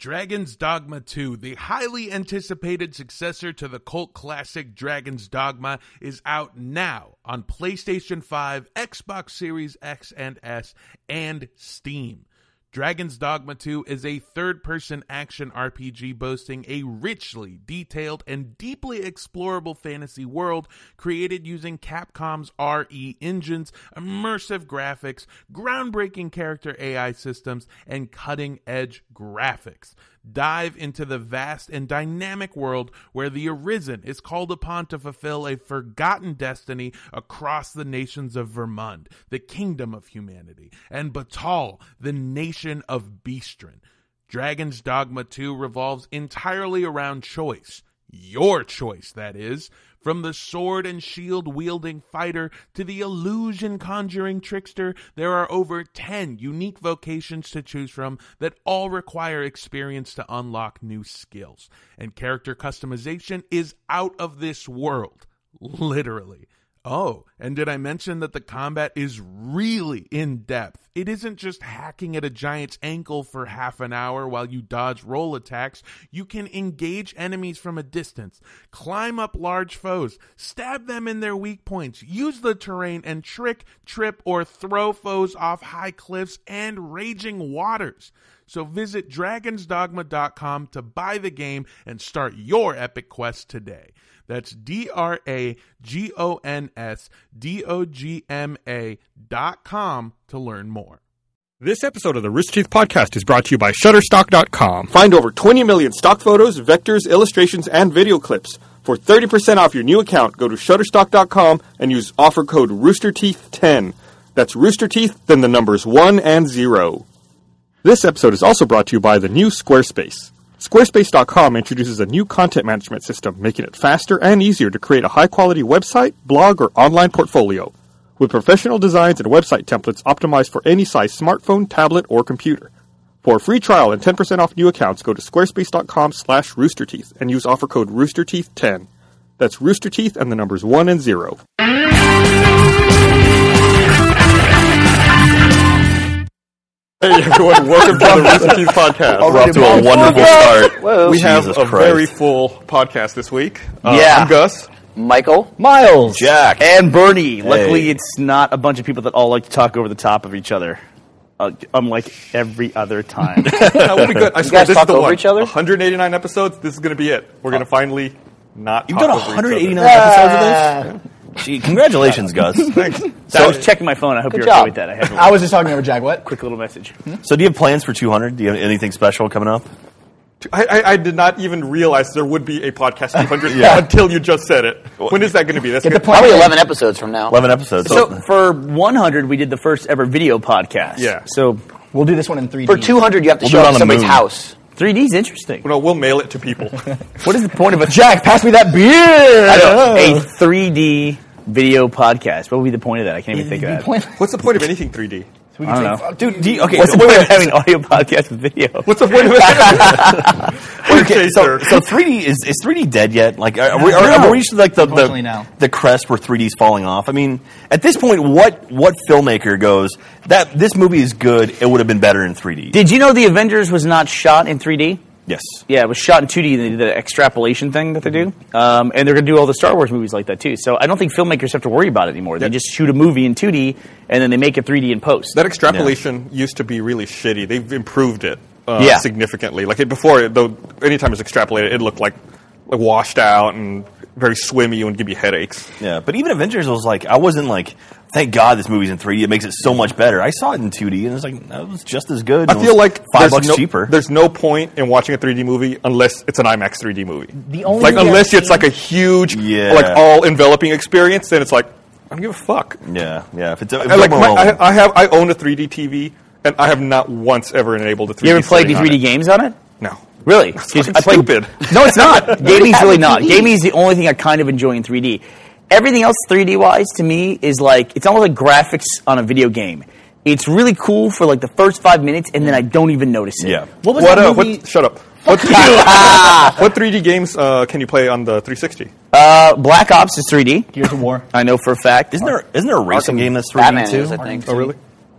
Dragon's Dogma 2, the highly anticipated successor to the cult classic Dragon's Dogma, is out now on PlayStation 5, Xbox Series X and S, and Steam. Dragon's Dogma 2 is a third-person action RPG boasting a richly detailed and deeply explorable fantasy world created using Capcom's RE engines, immersive graphics, groundbreaking character AI systems, and cutting-edge graphics. Dive into the vast and dynamic world where the Arisen is called upon to fulfill a forgotten destiny across the nations of Vermund, the kingdom of humanity, and Batal, the nation of Beastren. Dragon's Dogma 2 revolves entirely around choice. Your choice, that is. From the sword and shield wielding fighter to the illusion conjuring trickster, there are over 10 unique vocations to choose from that all require experience to unlock new skills. And character customization is out of this world. Literally. Oh, and did I mention that the combat is really in-depth? It isn't just hacking at a giant's ankle for half an hour while you dodge roll attacks. You can engage enemies from a distance, climb up large foes, stab them in their weak points, use the terrain, and trick, trip, or throw foes off high cliffs and raging waters. So visit dragonsdogma.com to buy the game and start your epic quest today. That's dragonsdogma.com to learn more. This episode of the Rooster Teeth Podcast is brought to you by Shutterstock.com. Find over 20 million stock photos, vectors, illustrations, and video clips. For 30% off your new account, go to Shutterstock.com and use offer code RoosterTeeth10. That's Rooster Teeth, then the numbers 1 and 0. This episode is also brought to you by the new Squarespace. Squarespace.com introduces a new content management system, making it faster and easier to create a high-quality website, blog, or online portfolio. With professional designs and website templates optimized for any size smartphone, tablet, or computer. For a free trial and 10% off new accounts, go to squarespace.com/roosterteeth and use offer code RoosterTeeth10. That's Rooster Teeth and the numbers 1 and 0. Hey everyone, welcome to the Rooster Teeth Podcast. We're off to a wonderful start. Whoa. We have a very full podcast this week. I'm Gus. Michael. Miles. Jack. And Bernie. Hey. Luckily, it's not a bunch of people that all like to talk over the top of each other. Unlike every other time. That will be good. I swear, this is the one. 189 episodes, this is going to be it. We're going to finally not You've talk done over 189 episodes of this? Gee, congratulations, Gus. Thanks. So I was checking my phone. I hope you're okay with that. I was just talking over Jack. What? Quick little message. So do you have plans for 200? Do you have anything special coming up? I did not even realize there would be a podcast 200 until you just said it. When is that going to be? That's probably 11 episodes from now. 11 episodes. So for 100, we did the first ever video podcast. Yeah. So we'll do this one in 3D. For 200, you have to show up at somebody's house. 3D is interesting. No, we'll mail it to people. What is the point of a... Jack, pass me that beer! I know. A 3D video podcast. What would be the point of that? I can't even think of that. What's the point of anything 3D? I don't know. Dude, what's the point of having an audio podcast with video? What's the point of it? Okay, so 3D is 3D dead yet? Like, are we reaching like the crest where 3D's falling off? I mean, at this point, what filmmaker goes that this movie is good? It would have been better in 3D. Did you know The Avengers was not shot in 3D? Yes. Yeah, it was shot in 2D, and they did the extrapolation thing that they do. And they're going to do all the Star Wars movies like that, too. So I don't think filmmakers have to worry about it anymore. They just shoot a movie in 2D, and then they make it 3D in post. That extrapolation used to be really shitty. They've improved it significantly. Like though, anytime it's extrapolated, it looked like washed out and very swimmy and would give you headaches. Yeah, but even Avengers was like, I wasn't like, thank God this movie's in 3D. It makes it so much better. I saw it in 2D, and it's like, that was just as good. I feel like $5 cheaper. There's no point in watching a 3D movie unless it's an IMAX 3D movie. The only unless it's like a huge, all enveloping experience, then it's like, I don't give a fuck. Yeah. If it's I own a 3D TV, and I have not once ever enabled a 3D. You ever played the 3D games on it? No. Really? Stupid. No, it's not. Gaming's really not. Gaming is the only thing I kind of enjoy in 3D. Everything else 3D-wise, to me, is like, it's almost like graphics on a video game. It's really cool for like the first 5 minutes, and then I don't even notice it. Yeah. What was that movie? Shut up. What 3D games can you play on the 360? Black Ops is 3D. Gears of War. I know for a fact. Isn't there a racing game that's 3D Batman too? is, I think. Oh, really?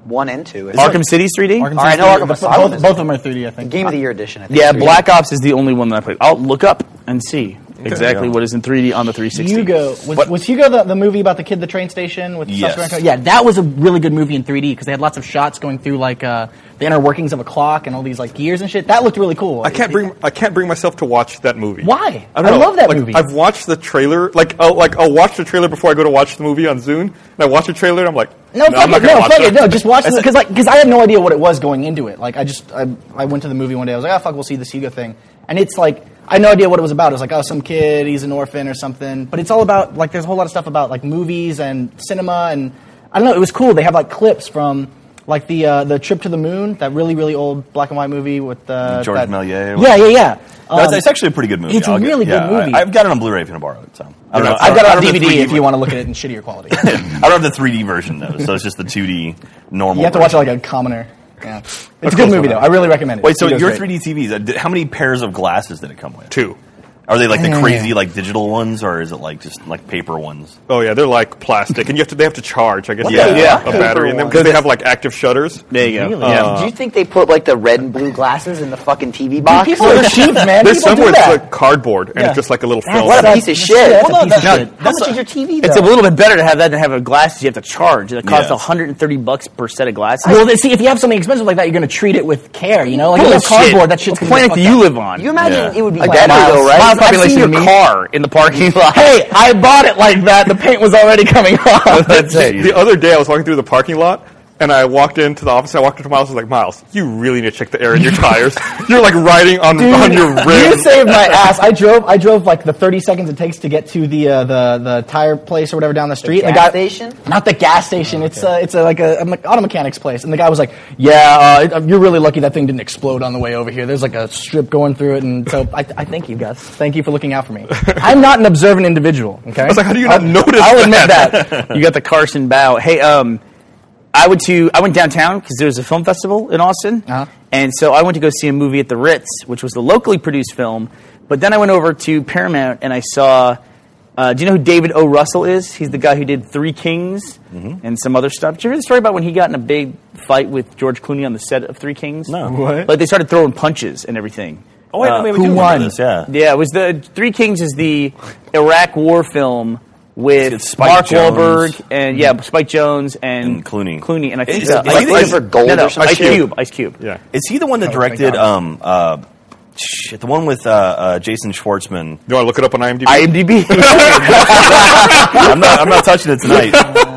1 and 2. Arkham City's 3D? Arkham All right, City's no, 3D, Arkham Asylum both is- of them are 3D, I think. Game of the Year edition, I think. Yeah, is 3D. Black Ops is the only one that I played. I'll look up and see exactly what is in 3D on the 360. Hugo. Was Hugo the movie about the kid at the train station with Yes. Sacha Baron Cohen? Yeah, that was a really good movie in 3D because they had lots of shots going through like the inner workings of a clock and all these like gears and shit. That looked really cool. I can't bring myself to watch that movie. Why? I don't know. love that Like, movie. I've watched the trailer. I'll watch the trailer before I go to watch the movie on Zune. And I watch the trailer and I'm like, No, fuck I'm not it. gonna No, watch fuck that. it. No, just watch it because I had no idea what it was going into it. Like I went to the movie one day. I was like, oh fuck, we'll see this Hugo thing, and it's like I had no idea what it was about. It was like, oh, some kid, he's an orphan or something. But it's all about like there's a whole lot of stuff about like movies and cinema, and I don't know. It was cool. They have like clips from like the Trip to the Moon, that really really old black and white movie with George Méliès. Yeah. It's actually a pretty good movie. It's a really good movie. I've got it on Blu-ray if you want to borrow it. So I don't know. I've got it I on don't have the DVD 3D if you want to look at it in shittier quality. I don't have the 3D version though, so it's just the 2D normal. You have to watch it like a commoner. Yeah, it's a good movie though. I really recommend it. Wait, so Hugo's your great. 3D TVs? How many pairs of glasses did it come with? 2. Are they like the crazy like digital ones, or is it like just like paper ones? Oh yeah, they're like plastic, and they have to charge. I guess Yeah. a battery in them because they have like active shutters. There you go. Really? Yeah. Do you think they put like the red and blue glasses in the fucking TV box? People are sheep, man. There's People some do where it's that. like cardboard, and it's just like a little film. What a piece of shit. That's Well, a piece of no, shit. How much is your TV though? It's a little bit better to have that than have a glasses you have to charge. It costs Yeah. $130 per set of glasses. Well, see, if you have something expensive like that, you're going to treat it with care. You know, like Bullshit. a cardboard. That shit's What going to planet do you live on? You imagine Yeah. it would be Like better Miles. though, right? Miles probably I've likes seen your your car in the parking lot. Hey, I bought it like that. The paint was already coming off. That's it. The other day, I was walking through the parking lot, and I walked into the office. I walked into Miles. I was like, Miles, you really need to check the air in your tires. You're like riding on your You rim. saved my ass. I drove like the 30 seconds it takes to get to the tire place or whatever down the street. The And gas guy- station? Not the gas station. It's like a auto mechanics place. And the guy was like, "Yeah, you're really lucky that thing didn't explode on the way over here. There's like a strip going through it." And so I thank you guys. Thank you for looking out for me. I'm not an observant individual. Okay. I was like, how do you not notice I'll admit that? that. You got the Carson Bow. Hey, I went downtown because there was a film festival in Austin, and so I went to go see a movie at the Ritz, which was the locally produced film. But then I went over to Paramount and I saw. Do you know who David O. Russell is? He's the guy who did Three Kings and some other stuff. Did you hear the story about when he got in a big fight with George Clooney on the set of Three Kings? No. What? Like they started throwing punches and everything. Oh wait, we who do remember won? this, yeah. Yeah, it was the Three Kings is the Iraq War film with It's Spike Mark Jones. Wahlberg and Spike Jones and Clooney. and I think Is- I is he think the- it's for Gold no, or something? Ice Cube. Yeah. Is he the one that directed the one with Jason Schwartzman? You want to look it up on IMDb? IMDb. I'm not touching it tonight.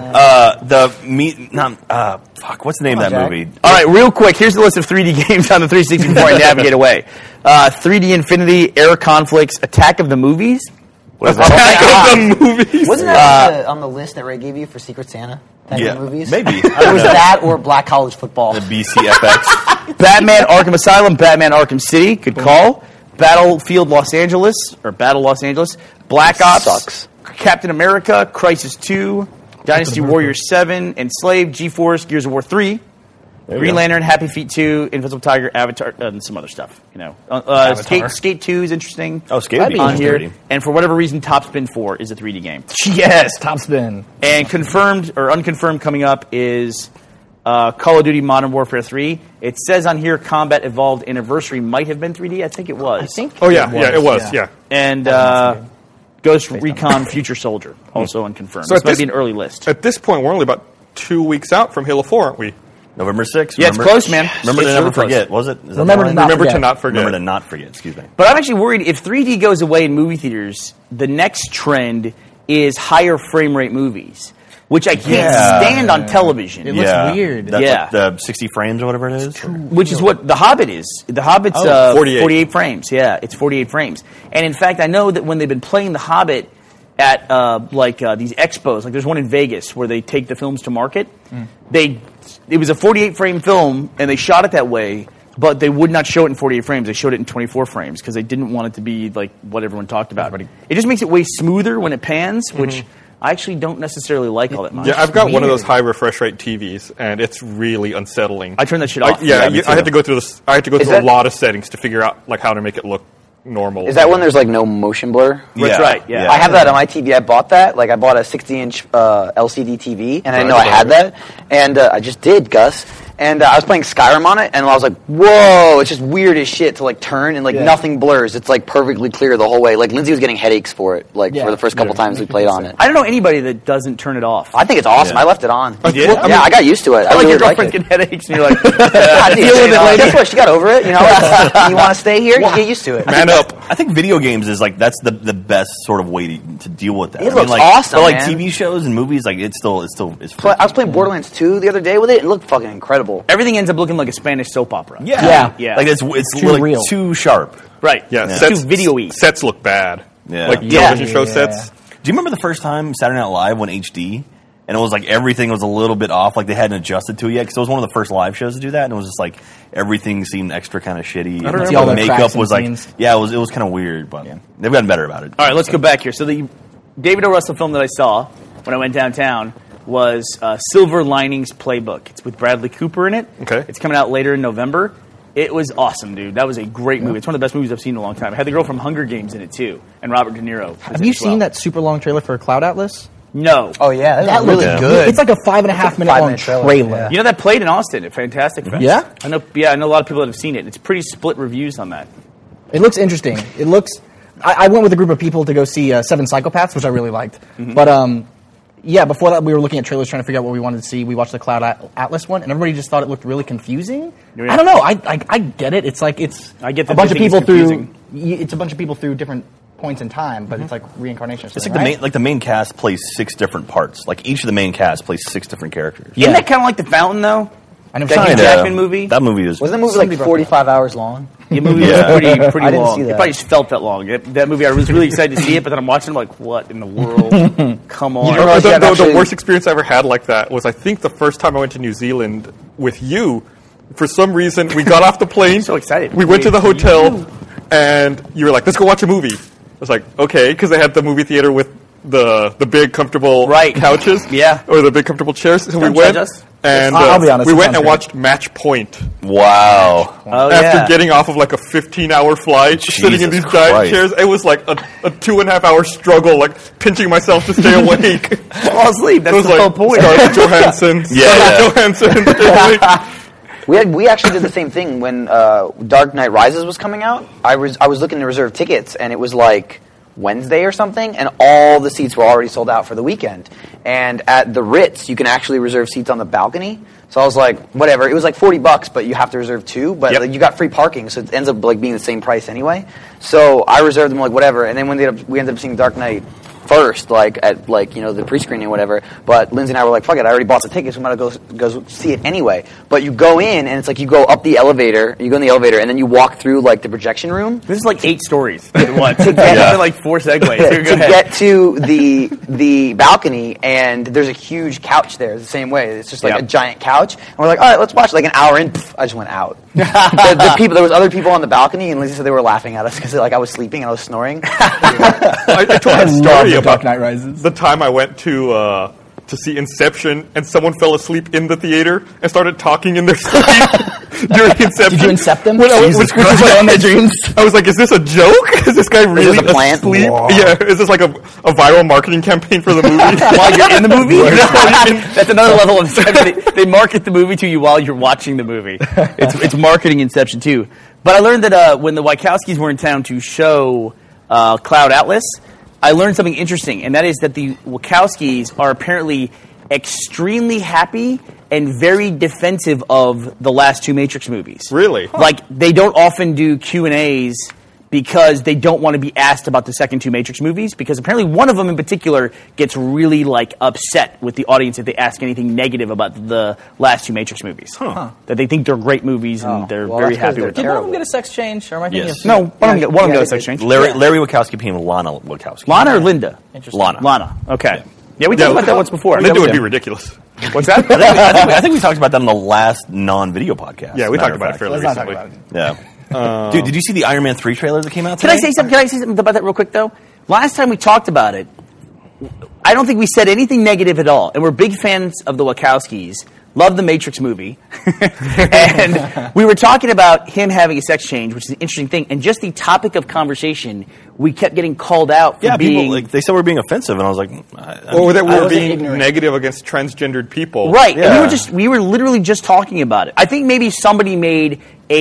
What's the name of that Jack. movie? All right, real quick. Here's the list of 3D games on the 360 before I navigate away. 3D Infinity, Air Conflicts, Attack of the Movies. Attack of the movies. Wasn't that on the list that Ray gave you for Secret Santa? Type Yeah, of movies? maybe. It was that or Black College Football. The BCFX. Batman Arkham Asylum, Batman Arkham City, good call. Battlefield Los Angeles, or Battle Los Angeles. Black Ops. Sucks. Captain America, Crisis 2, Dynasty Warriors 7, Enslaved, G-Force, Gears of War 3, Green Lantern, Happy Feet 2, Invisible Tiger, Avatar, and some other stuff. You know, Skate 2 is interesting. Oh, Skate would be on here. interesting. And for whatever reason, Top Spin 4 is a 3D game. Yes, top spin. And confirmed or unconfirmed coming up is Call of Duty Modern Warfare 3. It says on here Combat Evolved Anniversary might have been 3D. I think it was. I think. Oh yeah, it was. Yeah. And Ghost Recon Future Soldier, also unconfirmed. So This at might this- be an early list. At this point, we're only about 2 weeks out from Halo 4, aren't we? November 6th. Yeah, it's close, man. Remember It's to never really close. forget, was it? Is that Remember the to line? not Remember to forget. not forget. Remember to not forget, excuse me. But I'm actually worried if 3D goes away in movie theaters, the next trend is higher frame rate movies, which I can't stand on television. It looks weird. That's Yeah. like the 60 frames or whatever it is. Which is what The Hobbit is. The Hobbit's 48 frames. Yeah, it's 48 frames. And in fact, I know that when they've been playing The Hobbit at these expos, like there's one in Vegas where they take the films to market. It was a 48 frame film, and they shot it that way, but they would not show it in 48 frames. They showed it in 24 frames because they didn't want it to be like what everyone talked about. It just makes it way smoother when it pans, which I actually don't necessarily like all that much. Yeah, I've got one of those high refresh rate TVs, and it's really unsettling. I turn that shit off. I me had too. to go through this. I had to go through a lot of settings to figure out like how to make it look normal. Is that when there's like no motion blur? That's right. Yeah. I have that on my TV. I bought that. Like I bought a 60-inch LCD TV, and I didn't know I had that. And I just did, Gus. And I was playing Skyrim on it, and I was like, whoa, it's just weird as shit to like turn, and like nothing blurs. It's like perfectly clear the whole way. Like Lindsay was getting headaches for it, like for the first couple times we played on it. I don't know anybody that doesn't turn it off. I think it's awesome. I left it on. You did? Yeah, I got used to it. I like really your girlfriend getting headaches, and you're like, I deal with it later. Guess what? She got over it. You know, you want to stay here? You get used to it. Man up. I think video games is like that's the best sort of way to deal with that. It looks like, awesome, but like man. TV shows and movies, like it's I was playing Borderlands 2 the other day with it. It looked fucking incredible. Everything ends up looking like a Spanish soap opera. Yeah. Like it's Too like real. too sharp. Right. Yeah, It's sets, too video-y. Sets look bad. Yeah. Like Yeah. television show sets. Do you remember the first time Saturday Night Live went HD? And it was like everything was a little bit off, like they hadn't adjusted to it yet. Because it was one of the first live shows to do that, and it was just like everything seemed extra kind of shitty. I don't And remember all the the makeup cracks and was like, scenes. it was kind of weird, but they've gotten better about it. All right, let's go back here. So the David O. Russell film that I saw when I went downtown was Silver Linings Playbook. It's with Bradley Cooper in it. Okay. It's coming out later in November. It was awesome, dude. That was a great movie. It's one of the best movies I've seen in a long time. It had the girl from Hunger Games in it, too, and Robert De Niro. was Have in you it as well. seen that super long trailer for Cloud Atlas? No. Oh yeah, That really looks good. It's like a 5.5 minute long 5-minute trailer, trailer. yeah. You know, that played in Austin at Fantastic Fest. Yeah? I know a lot of people that have seen it. It's pretty split reviews on that. It looks interesting. It looks. I went with a group of people to go see Seven Psychopaths, which I really liked. But yeah, before that, we were looking at trailers trying to figure out what we wanted to see. We watched the Cloud Atlas one, and everybody just thought it looked really confusing. Yeah. I don't know. I get it. It's like I get that a bunch they of think people it's through. confusing. It's a bunch of people through different points in time, but it's like reincarnation. Or It's something, like the main cast plays 6 different parts. Like each of the main cast plays 6 different characters. Isn't that kind of like The Fountain, though? I never That saw Hugh it. Jackman movie? That movie is. Wasn't the movie Somebody like brought 45 hours long? The movie Yeah. was pretty I didn't long. see that. It probably just felt that long. That movie, I was really excited to see it, but then I'm watching it like, what in the world? Come on. realize you had The actually- worst experience I ever had like that was I think the first time I went to New Zealand with you. For some reason, we got off the plane. So excited. We went to the Wait, hotel, and you were like, "Let's go watch a movie." I was like, "Okay," because they had the movie theater with the big comfortable Right. couches, Yeah. or the big comfortable chairs. So we Don't went, judge us. and I'll be honest, we it went sounds and great. watched Match Point. Wow. Oh, After yeah. getting off of like a 15-hour flight, sitting in Jesus these giant Christ. chairs, it was like a 2.5-hour struggle, like pinching myself to stay awake. Fall asleep. It That's was the like whole point. Scarlett Johansson. Yeah. Johansson. Stay awake. We actually did the same thing when Dark Knight Rises was coming out. I was looking to reserve tickets, and it was like Wednesday or something, and all the seats were already sold out for the weekend. And at the Ritz, you can actually reserve seats on the balcony. So I was like, whatever. It was like $40, but you have to reserve 2. But Yep. like, you got free parking, so it ends up like being the same price anyway. So I reserved them like whatever, and then when we ended up seeing Dark Knight first, like at like the pre-screening or whatever. But Lindsay and I were like, "Fuck it, I already bought the tickets. We might go see it anyway." But you go in, and it's like you go up the elevator. You go in the elevator, and then you walk through like the projection room. This is like 8 stories. What? To Yeah. like 4 segues. Here, go to ahead. get to the balcony, and there's a huge couch there. The same way, it's just like Yep. a giant couch. And we're like, all right, let's watch. Like an hour in, I just went out. the people, there was other people on the balcony, and Lindsay said they were laughing at us because like I was sleeping and I was snoring. I told I that love story The about Dark Knight Rises. the time I went to see Inception, and someone fell asleep in the theater and started talking in their sleep during Inception. Did you incept them? When I was, Jesus which was Christ. like, in their dreams. I was like, "Is this a joke? Is this guy really this a plant? asleep? Whoa. Yeah, is this like a viral marketing campaign for the movie?" While you're in the movie? No, That's another level of Inception. They market the movie to you while you're watching the movie. It's marketing Inception, too. But I learned that when the Wachowskis were in town to show Cloud Atlas, I learned something interesting, and that is that the Wachowskis are apparently extremely happy and very defensive of the last 2 Matrix movies. Really? Like, they don't often do Q&As because they don't want to be asked about the second 2 Matrix movies, because apparently one of them in particular gets really, like, upset with the audience if they ask anything negative about the last 2 Matrix movies. That they think they're great movies and they're well, very that's 'cause happy they're with them. Did one of them get a sex change? Or am I thinking Yes. of No, one of them got a they sex did. change. Larry Wachowski became Lana Wachowski. Lana or Linda? Lana. Lana. Okay. Yeah, we talked about that once before. Linda would be ridiculous. What's that? I think we talked about that on the last non-video podcast. Yeah, we matter talked of about it fact. fairly Let's not talk recently. about it. Yeah. Dude, did you see the Iron Man 3 trailer that came out Can today? I say something? Can I say something about that real quick, though? Last time we talked about it, I don't think we said anything negative at all, and we're big fans of the Wachowskis. Love the Matrix movie. And we were talking about him having a sex change, which is an interesting thing. And just the topic of conversation, we kept getting called out for being... people, they said we were being offensive, and I was like... or that we were being negative against transgendered people. Right. Yeah. And we were literally just talking about it. I think maybe somebody made a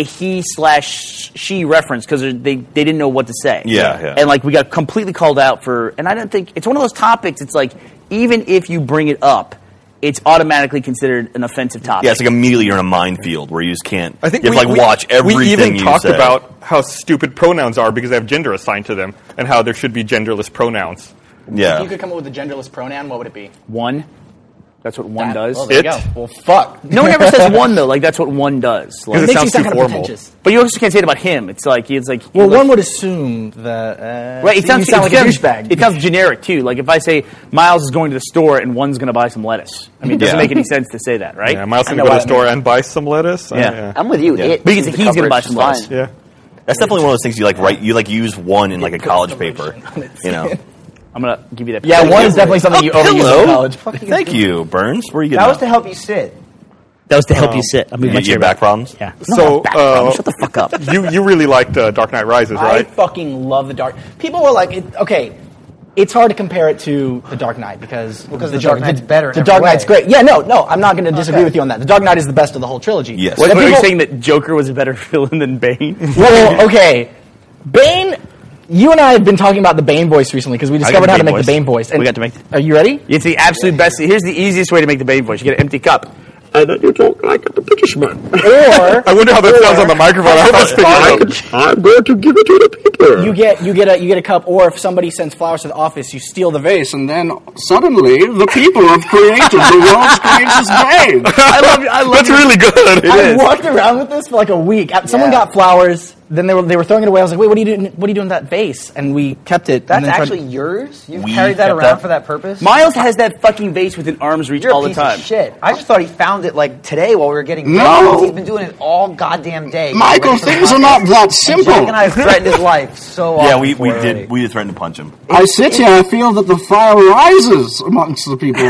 he/she reference because they didn't know what to say. Yeah. And, like, we got completely called out for... And I don't think... It's one of those topics, it's like, even if you bring it up, it's automatically considered an offensive topic. Yeah, it's like immediately you're in a minefield where you just can't... I think you have to watch everything we even you talked say. about how stupid pronouns are because they have gender assigned to them, and how there should be genderless pronouns. Yeah. If you could come up with a genderless pronoun, what would it be? One. That's what one does. Oh, there you go. Well, fuck. No one ever says one, though. Like, that's what one does. Like, Because it sounds too formal. pretentious. but you also can't say it about him. It's like... Well, one would assume that... Right, it sounds like a douchebag. It sounds generic, too. Like, if I say, Miles is going to the store and one's going to buy some lettuce. I mean, it doesn't make any sense to say that, right? Yeah, Miles can go to the store and buy some lettuce. Yeah. I'm with you. Yeah. But you can say he's going to buy some lettuce. Yeah. That's definitely one of those things you like write. You like use one in like a college paper. You know. I'm going to give you that. Yeah, one is definitely something you overuse in college. Thank you, Burns. Where are you getting That was to help you sit. That was to help you sit. I'm moving my you chair have back problems? Yeah. So, Shut the fuck up. you really liked Dark Knight Rises, I right? fucking love The Dark... People were like, okay, it's hard to compare it to The Dark Knight because The Dark Knight's better in The every Dark way. Knight's great. Yeah, no, I'm not going to disagree with you on that. The Dark Knight is the best of the whole trilogy. Yes. What, And are you people- saying that Joker was a better villain than Bane? Well, okay. Bane... You and I have been talking about the Bane voice recently because we discovered how to make the Bane voice. And We got to make... Are you ready? It's the absolute best. Here's the easiest way to make the Bane voice. You get an empty cup. And then you talk like a British man. Or... I wonder how that sounds on the microphone. I hope that's picking up. I'm going to give it to the people. You get a cup, or if somebody sends flowers to the office, you steal the vase, and then Suddenly, the people have created the world's greatest game. I love That's really good. I walked around with this for like a week. Someone got flowers, then they were throwing it away. I was like, wait, what are you doing? What are you doing with that vase? And we kept it. That's and then tried- actually yours? You've We carried that kept around that. for that purpose? Miles has that fucking vase within arm's reach You're all a the piece time. of shit. I just thought he found it like today while we were getting No. He's been doing it all goddamn day. Michael, things are not that simple. Jack and I have threatened his life so Yeah, often. we for it already. did. We did threaten to punch him. I sit here, I feel that the fire rises amongst the people.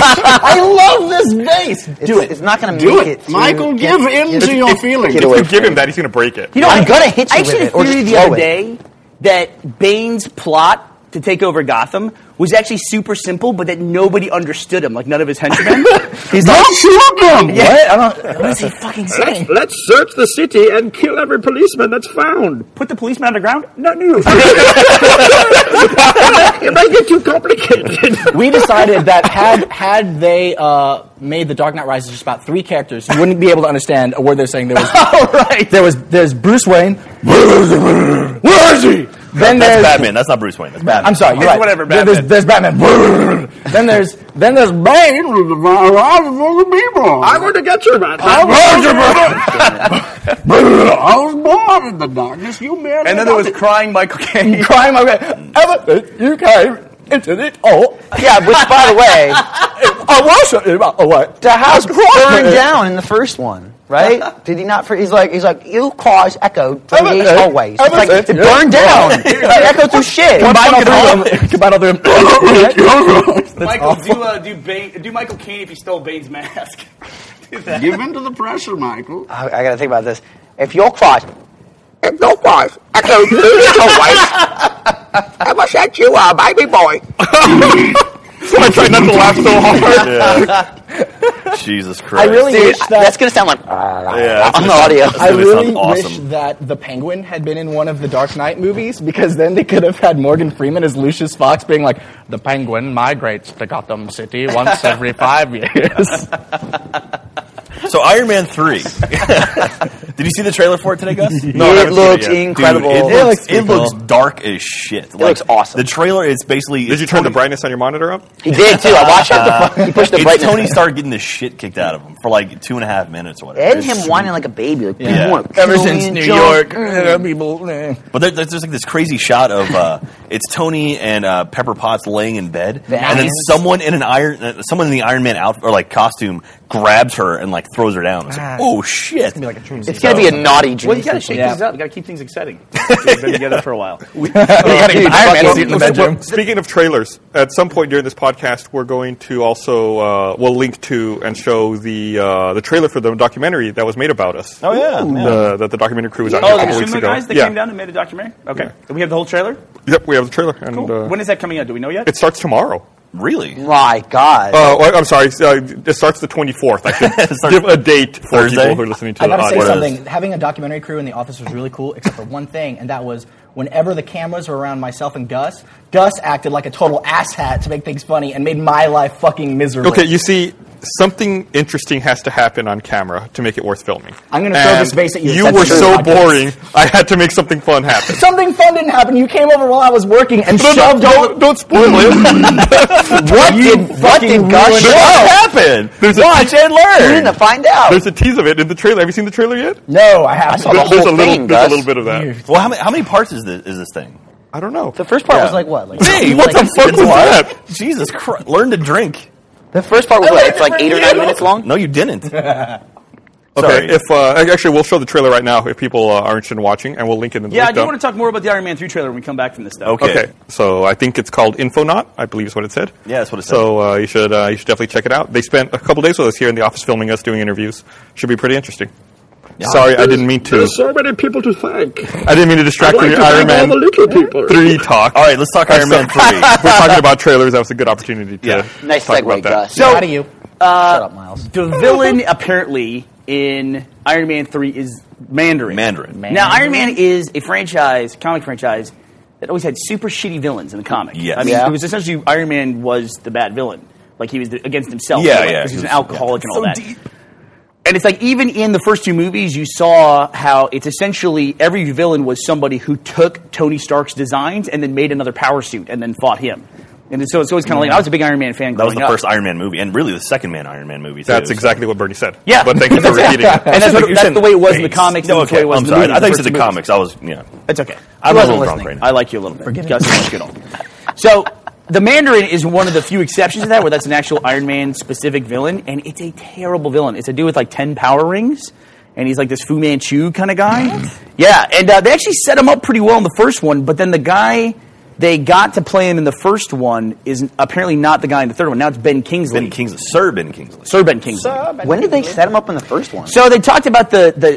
I love this vase. It's not going to Do make it. it. through- Michael, give in to your feelings. If you give him that, he's going to break it. You know, I'm gonna hit you I actually with had it, or a theory just the other throw it. day that Bane's plot to take over Gotham was actually super simple, but that nobody understood him, like none of his henchmen. He's like, Don't shoot them! what is he fucking saying? Let's search the city and kill every policeman that's found. Put the policeman underground? No. It might get too complicated. We decided that had they made The Dark Knight Rises just about 3 characters, you wouldn't be able to understand a word they're saying. There was there's Bruce Wayne. Where is he? Then That's there's Batman. That's not Bruce Wayne. That's Batman. I'm sorry, you're right. Whatever, There's Batman. then there's Bane. The fire rises for the people. I'm going to get you, man. I was born in the darkness. You merely And then there was crying Michael Caine. Crying my way. You came into it. Oh, Yeah, which, by the way, I was what? the house burned down in the first one, right? Did he not? He's like, you cause echo 3 days always. It's like, it burned down. It echoed through shit. Combine all three of them. Michael, do Michael Caine if he stole Bane's mask. Do that. Give in to the pressure, Michael. I gotta think about this. If you're cross, No, boys. Echo 3 days always. Ever since you are a baby boy. I tried not to laugh so hard. Jesus Christ. I really wish that. that's gonna sound like Yeah, on the audio. I really sound wish awesome. that the Penguin had been in one of the Dark Knight movies because then they could have had Morgan Freeman as Lucius Fox being like, the Penguin migrates to Gotham City once every 5 years. So Iron Man 3. Did you see the trailer for it today, Gus? No, I haven't it seen looks it yet. incredible. Dude, looks it looks dark as shit. It looks awesome. The trailer is basically... Did you turn the brightness on your monitor up? He did too. I watched it. He pushed the It's brightness. Tony Stark getting the shit kicked out of him for like 2.5 minutes or whatever. And It's him sweet. whining like a baby. Like, Yeah. people wanna kill Ever me since and New jump. York, people. But there's like this crazy shot of it's Tony and Pepper Potts laying in bed, The and then aliens? someone in the Iron Man outfit or like costume grabs her and like throws her down. It's like, oh shit! Be like a dream. It's Yeah, gonna be a naughty dream. Well, you gotta shake Yeah. things up. You gotta keep things exciting. We've been together for a while. Dude, Iron Man suit in the Well, bedroom. speaking of trailers, at some point during this podcast, we're going to also we'll link to and show the trailer for the documentary that was made about us. Oh yeah. That the documentary crew was out Oh, here a the couple weeks Sumo ago. guys that came down and made a documentary? Okay. Do we have the whole trailer? Yep, we have the trailer, and Cool. When is that coming out? Do we know yet? it starts tomorrow. Really? My God. I'm sorry. It starts the 24th. I should give a date for Thursday? people who are listening to I gotta the say audio. something. Having a documentary crew in the office was really cool, except for one thing, and that was whenever the cameras were around myself and Gus acted like a total asshat to make things funny and made my life fucking miserable. Okay, you see, something interesting has to happen on camera to make it worth filming. I'm gonna throw this vase at you. You That's were true. so boring, I had to make something fun happen. Something fun didn't happen. You came over while I was working and shoved all Don't spoil it. What did Gus show? What happened? Watch and We learn. didn't find out. There's a tease of it in the trailer. Have you seen the trailer yet? No, I haven't. saw the There's whole a little, thing, there's a Gus. little bit of that. Well, how many parts is this thing? I don't know. The first part was like what? Like, Hey, What the fuck was that? Jesus Christ! Learn to drink. the first part was what? It's like 8 or 9 minutes long. No, you didn't. Okay, if actually we'll show the trailer right now if people are interested in watching, and we'll link it in the Yeah, I link do dump. want to talk more about the Iron Man 3 trailer when we come back from this stuff. Okay. Okay, so I think it's called Infonaut, I believe is what it said. Yeah, that's what it said. So you should definitely check it out. They spent a couple days with us here in the office filming us, doing interviews. Should be pretty interesting. Sorry, I didn't mean to. There's so many people to thank. I didn't mean to distract I'd from like your to Iron thank all Man the little people. 3 talk. All right, let's talk Iron Man 3. We're talking about trailers. That was a good opportunity to Nice talk segue, about that. Gus. How do you? Shut up, Miles. The villain, apparently, in Iron Man 3 is Mandarin. Mandarin. Now, Iron Man is a comic franchise, that always had super shitty villains in the comic. Yes. I mean, Yeah. it was essentially Iron Man was the bad villain. Like, he was against himself. Yeah, like, yeah. because he was an alcoholic and all that. And it's like, even in the first 2 movies, you saw how it's essentially every villain was somebody who took Tony Stark's designs and then made another power suit and then fought him. And so it's always kind of like, I was a big Iron Man fan That was growing the up. first Iron Man movie, and really the second Iron Man movie. Too, That's exactly what Bernie said. Yeah. But thank you for repeating it. And that's the way it was in the comics. No, and that's the way okay. it was I'm in the sorry. movies, I thought you the said the first 2 movies. comics. I was, It's okay. I'm a wasn't little drunk listening. right now. I like you a little bit. Gus, I like you a little. So, the Mandarin is one of the few exceptions to that, where that's an actual Iron Man specific villain, and it's a terrible villain. It's a dude with like 10 power rings, and he's like this Fu Manchu kind of guy. Yeah, and they actually set him up pretty well in the first one, but then the guy they got to play him in the first one is apparently not the guy in the third one. Now it's Ben Kingsley. Sir Ben Kingsley. Sir Ben Kingsley. When did they set him up in the first one? So they talked about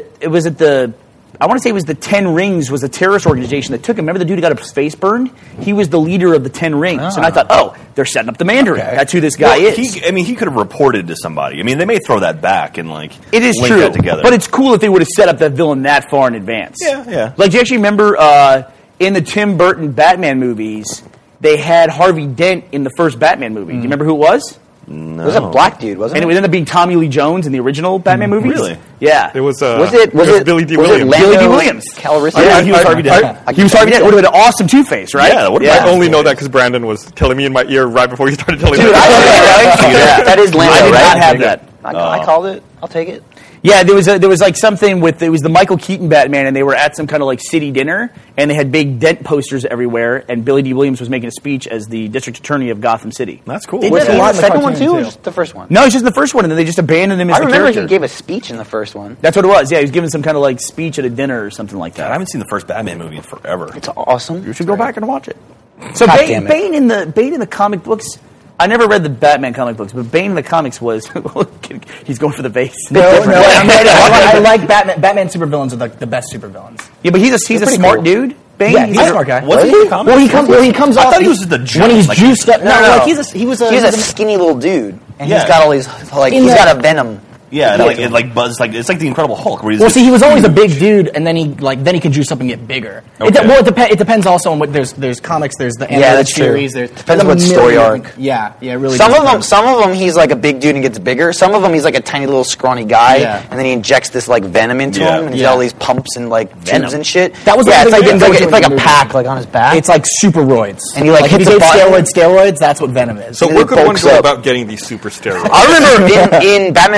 I want to say it was the 10 Rings was a terrorist organization that took him. Remember the dude who got his face burned? He was the leader of the 10 Rings. And I thought, they're setting up the Mandarin. Okay. That's who this guy is. He could have reported to somebody. I mean, they may throw that back and like It is link true, that together. but it's cool if they would have set up that villain that far in advance. Yeah. Like, do you actually remember in the Tim Burton Batman movies, they had Harvey Dent in the first Batman movie. Do you remember who it was? It was a black dude, wasn't And it it? would end up being Tommy Lee Jones in the original Batman movies. Really? Yeah. It was Was it Billy D. was Williams. It Lando Billy D. Williams. Calrissian? Yeah, he was Harvey Dent. He was Harvey Dent. Would have been an awesome Two-Face, right? Yeah, that would've I been only know that because Brandon was telling me in my ear right before you started telling me. Dude, That is Lando, I did right? not have that. I called it. I'll take it. Yeah, there was like something with, it was the Michael Keaton Batman, and they were at some kind of like city dinner, and they had big Dent posters everywhere, and Billy D. Williams was making a speech as the district attorney of Gotham City. That's cool. Was did he a lot in in the the second one cartoon, too, or too. just the first one? No, it's just in the first one, and then they just abandoned him as I the remember character. he gave a speech in the first one. That's what it was. Yeah, he was giving some kind of like speech at a dinner or something like I that. haven't seen the first Batman movie in forever. It's awesome. You should go back and watch it. So God Bane, damn it. Bane in the comic books. I never read the Batman comic books, but Bane in the comics was he's going for the base. No, I'm ready. I like Batman. Batman supervillains are the best supervillains. Yeah, but he's a pretty smart cool. dude. Bane, Yeah, he's a smart guy. Was he in the comics? Well, he comes off. thought he was just a giant, when he's like- juiced up. No, No. like he's a skinny little dude, and Yeah. he's got all these In he's the- got a venom. Yeah, and like Buzz, it's like the Incredible Hulk. Where he's Well, just- see, he was always a big dude, and then he can juice up and get bigger. Okay. It depends also on what there's comics, there's the animated that's true. series, there's Depends a on what story million- arc. Yeah, really. Some does of them, depend. he's like a big dude and gets bigger. Some of them, he's like a tiny little scrawny guy, Yeah. and then he injects this like venom into Yeah. him, and he's Yeah. got all these pumps and like tubes and shit. That was the yeah, thing it's like they didn't go to it's in like the a movie. pack like on his back. It's like superroids, And he, like, if hits you a take button. steroids, that's what venom is. So And where it could one bulks go up. about getting these super steroids? I remember in Batman Beyond,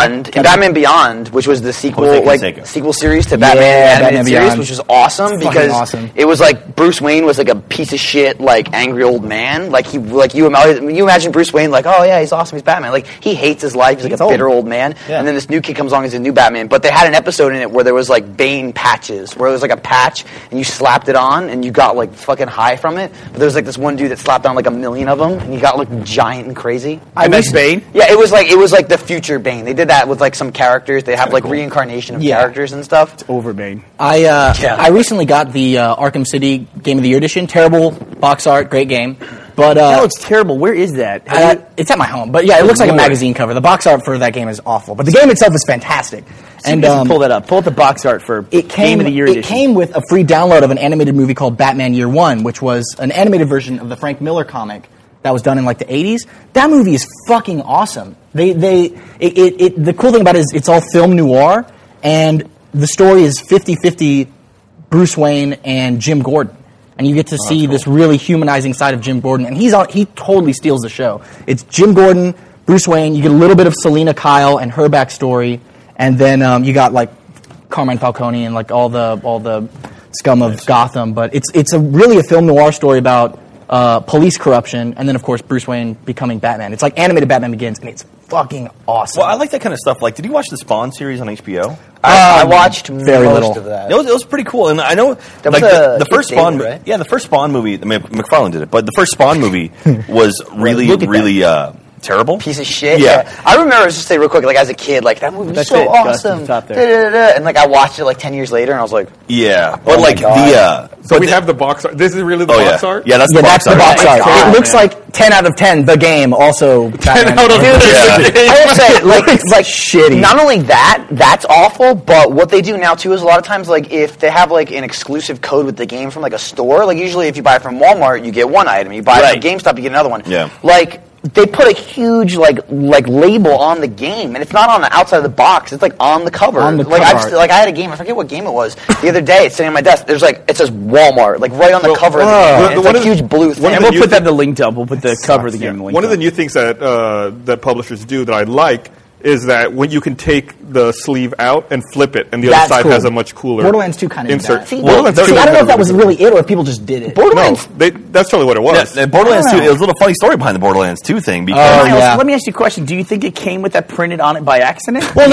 Batman Beyond, which was the sequel, sequel series to Batman animated series, which was awesome because it was like Bruce Wayne was like a piece of shit, like angry old man. Like you imagine Bruce Wayne like, oh yeah, he's awesome, he's Batman. Like he hates his life, he's like a bitter old man. Yeah. And then this new kid comes along as a new Batman. But they had an episode in it where there was like Bane patches, where it was like a patch and you slapped it on and you got like fucking high from it. But there was like this one dude that slapped on like 1 million of them and you got like giant and crazy. I miss Bane. Yeah, it was like the future Bane. They did that with like some characters. They have like reincarnation of characters and stuff. It's over Bane. I recently got the Arkham City Game of the Year edition. Terrible box art, great game. But that looks terrible. Where is that? It's at my home. But yeah, it looks like a magazine cover. The box art for that game is awful. But the game itself is fantastic. And pull that up. Pull up the box art for Game of the Year edition. It came with a free download of an animated movie called Batman Year One, which was an animated version of the Frank Miller comic that was done in like the 80s. That movie is fucking awesome. The cool thing about it is it's all film noir, and the story is 50-50 Bruce Wayne and Jim Gordon. And you get to see this really humanizing side of Jim Gordon, and he totally steals the show. It's Jim Gordon, Bruce Wayne. You get a little bit of Selina Kyle and her backstory, and then you got like Carmine Falcone and like all the scum of Gotham. But it's really a film noir story about police corruption, and then of course Bruce Wayne becoming Batman. It's like animated Batman Begins, and it's fucking awesome. Well, I like that kind of stuff. Like, did you watch the Spawn series on HBO? I watched very little of that. It was pretty cool, and I know that like was the first Spawn, right? Yeah, the first Spawn movie. I mean, McFarlane did it, but the first Spawn movie was really terrible. Piece of shit. Yeah. I remember, just say real quick, like as a kid, like that movie was so awesome. And like I watched it like 10 years later, and I was like, yeah, but like So we have the box art. This is really the box art? Yeah, that's the box art. It looks like 10 out of 10, the game, also 10 out of 10. I will say, like shitty. Not only that's awful, but what they do now too is a lot of times, like if they have like an exclusive code with the game from like a store, like usually if you buy it from Walmart, you get one item. You buy it from GameStop, you get another one. Yeah. Like they put a huge like label on the game, and it's not on the outside of the box. It's like on the cover. On the like cover. I had a game. I forget what game it was. The other day, it's sitting on my desk. There's like it says Walmart, like right on the cover of the game. It's a huge blue thing. And we'll put that in the link up. We'll put the cover of the game in the link. One of the new things that that publishers do that I like is that when you can take the sleeve out and flip it, and the other side has a much cooler Borderlands 2 kind of insert. did that. I don't know if that was really it or if people just did it. Borderlands, that's totally what it was. Yeah, Borderlands 2, it was a little funny story behind the Borderlands 2 thing. Because let me ask you a question. Do you think it came with that printed on it by accident? Well,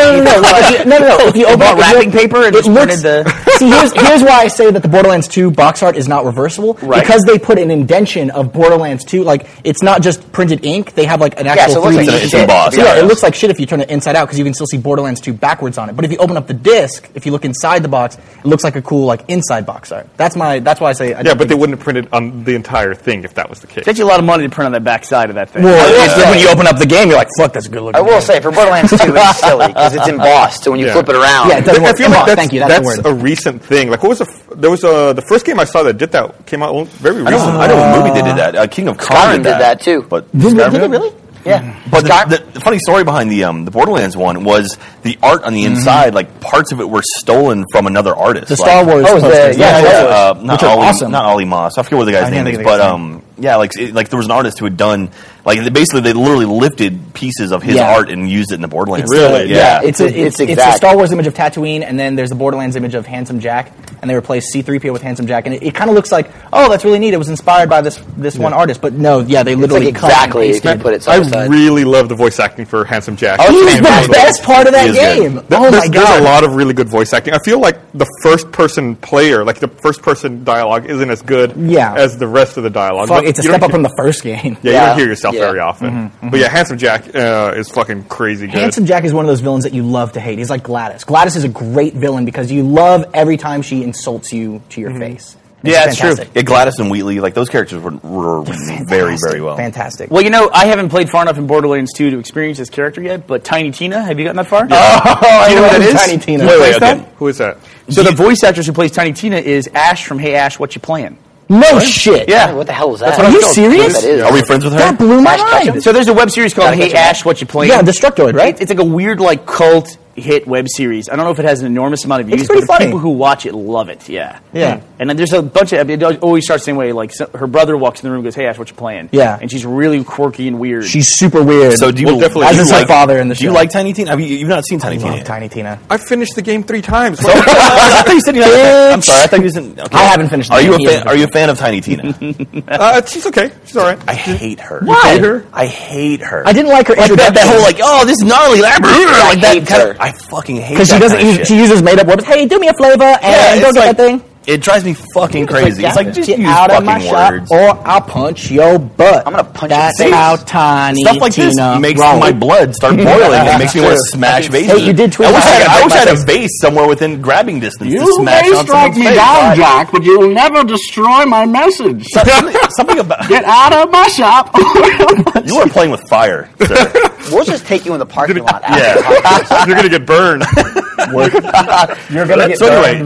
no. If you open up wrapping paper and just printed the... See, here's why I say that the Borderlands 2 box art is not reversible. Right. Because they put an indentation of Borderlands 2. Like, it's not just printed ink. They have like an actual 3D. It's embossed. Yeah, it looks like shit if you turn it inside out because you can still see Borderlands 2 backwards on it. But if you open up the disc, if you look inside the box, it looks like a cool like inside box art. That's why I say. But they wouldn't print it on the entire thing if that was the case. It takes you a lot of money to print on that back side of that thing. Well, when you open up the game, you're like, fuck, that's a good looking. I will say for Borderlands 2, it's silly because it's embossed. So when you flip it around, it doesn't work. I feel like Thank you. That's a recent thing. Like, what was the first game I saw that did that came out very recently. I know what movie they did that. King of Kong did that too. But did it really? Yeah, but the funny story behind the Borderlands one was the art on the inside. Like parts of it were stolen from another artist. The Star Wars. Not awesome. Not Ollie Moss. I forget what the guy's name is, but like there was an artist who had done like they literally lifted pieces of his art and used it in the Borderlands. Really? Yeah. It's a Star Wars image of Tatooine, and then there's a Borderlands image of Handsome Jack, and they replaced C-3PO with Handsome Jack, and it kind of looks like, oh, that's really neat. It was inspired by this one artist, but no, they literally exactly if you put it side by side. I really love the voice acting for Handsome Jack. He's the best part of that game. Oh my god! There's a lot of really good voice acting. I feel like the first-person player, like the first-person dialogue, isn't as good as the rest of the dialogue. It's a step up from the first game. Yeah, you don't hear yourself very often. But yeah, Handsome Jack is fucking crazy good. Handsome Jack is one of those villains that you love to hate. He's like Gladys. Gladys is a great villain because you love every time she insults you to your face. It's true. Yeah, Gladys and Wheatley, like those characters were written very, very well. Fantastic. Well, I haven't played far enough in Borderlands 2 to experience this character yet, but Tiny Tina, have you gotten that far? Yeah. Do you know who that is? Tiny Tina. Wait, who is that? So the voice actress who plays Tiny Tina is Ash from Hey Ash, What You Playing? No shit. Yeah. What the hell is that? Are you serious? Are we friends with her? That blew my mind. So there's a web series called Hey Ash, What You Playing? Yeah, Destructoid, right? It's like a weird like cult hit web series. I don't know if it has an enormous amount of views, It's pretty but funny. the people who watch it love it. Yeah. Yeah. And then there's a bunch of, it always starts the same way. Like, her brother walks in the room and goes, "Hey, Ash, what you playing?" Yeah. And she's really quirky and weird. She's super weird. So do you as is her father in the show. Do you like Tiny Tina? You've not seen Tiny I Tina love yet. Tiny Tina. I finished the game 3 times. I thought you said you had. I'm sorry. I thought you said. Okay. I haven't finished the Are you game. are you a fan of Tiny Tina? She's okay. She's all right. I hate her. Why? hate her? I hate her. I didn't like her Like introduction. that whole like, oh, this gnarly like that hate kind her. of. I fucking hate because that she doesn't. kind of shit. She uses made up words. Hey, do me a flavor and go it's get like- that thing. It drives me fucking crazy. It's like just get use out of fucking my shop words. or I'll punch your butt. I'm gonna punch That's your face. how Tiny Stuff like this Tina makes rolls. my blood start boiling. It makes me want to smash vases. Hey, you did tweet I wish about I it. wish I had a vase somewhere within grabbing distance to You smash may on strike someone's me face. down, Jack, but you'll never destroy my message. Something about Get out of my shop. you are playing with fire, sir. We'll just take you in the parking lot. Yeah. You're gonna get burned. You're gonna get So anyway,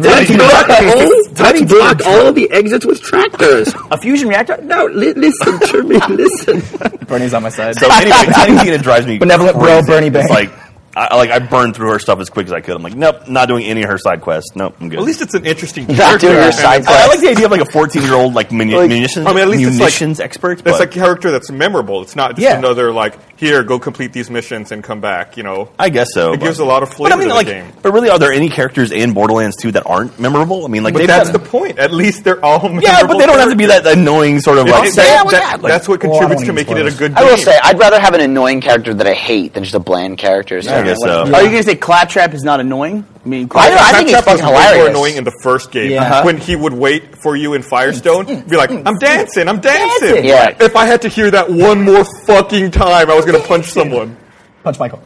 Let's block all the exits with tractors. a fusion reactor? No, listen to me. Listen. Bernie's on my side. So anyway, Tiny Tina drives me Benevolent bro, crazy. Bernie It's Bank. I burned through her stuff as quick as I could. I'm like, nope, not doing any of her side quests. Nope, I'm good. At least it's an interesting Not character. doing your and side it's I quest. like the idea of like a 14-year-old like munitions. I mean, at least it's like- munitions expert. It's But a character that's memorable. It's not just Yeah. another like, here, go complete these missions and come back. You know, I guess so. it gives a lot of flavor But I mean, to like, the game. but really, are there any characters in Borderlands 2 that aren't memorable? I mean, like, But they've that's got- the point. At least they're all memorable. yeah, but they don't have to be that annoying sort of characters. like. That- well, that- yeah, that's what Well, I contributes don't to need making it a spoilers. good I will game. say, I'd rather have an annoying character that I hate than just a bland character. I guess so. Are you going to say Claptrap is not annoying? I mean, I think he's Claptrap was fucking way more hilarious. annoying in the first game. Yeah. When he would wait for you in Firestone, be like, I'm dancing. Yeah. If I had to hear that one more fucking time, I was going to punch someone. Punch Michael.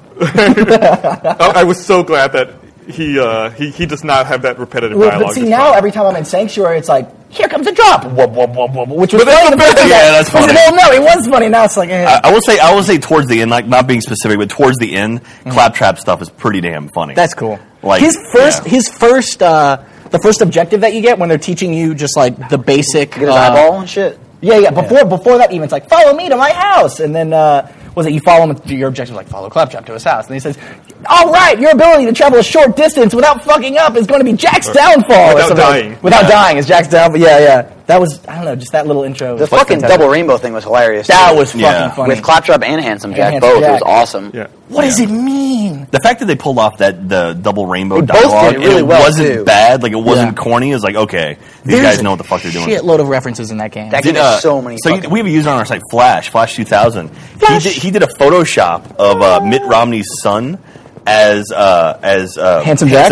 I was so glad that he does not have that repetitive dialogue. But see, It's now fine. every time I'm in Sanctuary, it's like, here comes a drop. Whoop, whoop, whoop, whoop, which was But that's funny. the best. Yeah, that's funny. Well, no, it was funny. Now it's like, I will say towards the end, like not being specific, but towards the end, Claptrap stuff is pretty damn funny. that's cool. Like, the first objective that you get when they're teaching you just like the basic. Get his eyeball and shit. Yeah. Before that, even it's like, follow me to my house, and then was it you follow him? Your objective is like follow Claptrap to his house, and he says, "All right, your ability to travel a short distance without fucking up is going to be Jack's downfall." or Without something. dying. Without dying is Jack's downfall. Yeah. That was I don't know, just that little intro. The was fucking fantastic. double rainbow thing was hilarious. That too. was fucking Yeah. funny. with Claptrap and Handsome Jack Handsome both. It Jack. was awesome. Yeah. What does it mean? the fact that they pulled off the double rainbow They both dialogue, did it really and it well, wasn't too. bad. Like it wasn't Yeah. corny. It was like, okay, these There's guys know what the fuck they're doing. Shitload of references in that game. That game has so many. So fucking- we have a user on our site, Flash 2000. Flash. He did a Photoshop of Mitt Romney's son as Handsome Jack?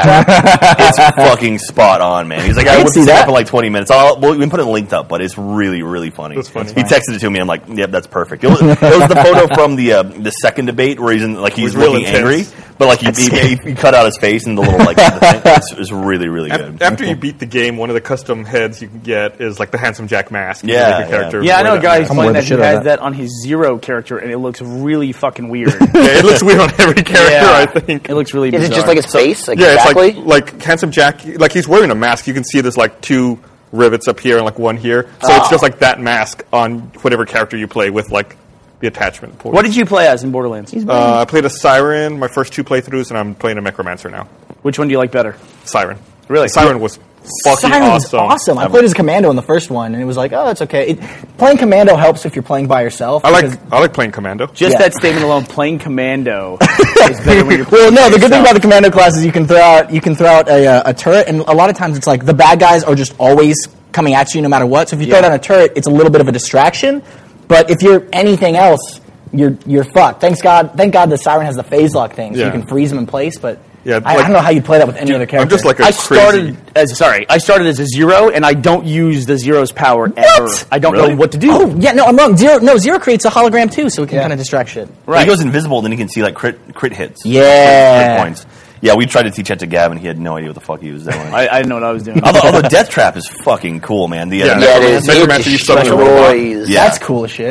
It's fucking spot on, man. He's like, I can whipped see this that. up in like 20 minutes. We can put it linked up, but it's really, really funny. That's funny. He texted it to me. I'm like, yep, that's perfect. It was the photo from the second debate where he's was real looking intense. angry, but like he cut out his face and the little like the thing. It's really, really good. After you beat the game, one of the custom heads you can get is like the Handsome Jack mask. You Yeah, make your character Yeah, I know wear a guy that who's mask. playing wear the that shit who out of has that on his Zero character, and it looks really fucking weird. Yeah, it looks weird on every character, I think. It looks really Is bizarre. it just like his face? Like Yeah, exactly? it's like Handsome Jack, like he's wearing a mask. You can see there's like 2 rivets up here and like 1 here. So it's just like that mask on whatever character you play with like the attachment port. What did you play as in Borderlands? I played a Siren my first 2 playthroughs, and I'm playing a Necromancer now. Which one do you like better? Siren. Really? Siren was fucking Siren's awesome. I played as a commando in the first one, and it was like, oh, it's okay. Playing commando helps if you're playing by yourself. I because- like playing Commando. Just Yeah. that statement alone, playing Commando is better when you're Well, playing no. The good thing yourself. about the commando class is you can throw out a turret, and a lot of times it's like the bad guys are just always coming at you no matter what. So if you throw down a turret, it's a little bit of a distraction. But if you're anything else, you're fucked. Thank God the Siren has the phase lock thing, so Yeah. you can freeze them in place. But Yeah, I don't know how you play that with any other character. I'm just like a I crazy. started as a Zero, and I don't use the Zero's power ever. I don't know what to do. Oh yeah, no, I'm wrong. Zero creates a hologram too, so it can kind of distract shit. He goes invisible, then he can see like crit hits. Yeah. Crit points. Yeah, we tried to teach that to Gavin. He had no idea what the fuck he was doing. I didn't know what I was doing. Although Death Trap is fucking cool, man. Yeah, Yeah, it is. Necromancer, you It summon a destroys. Yeah. That's cool as shit.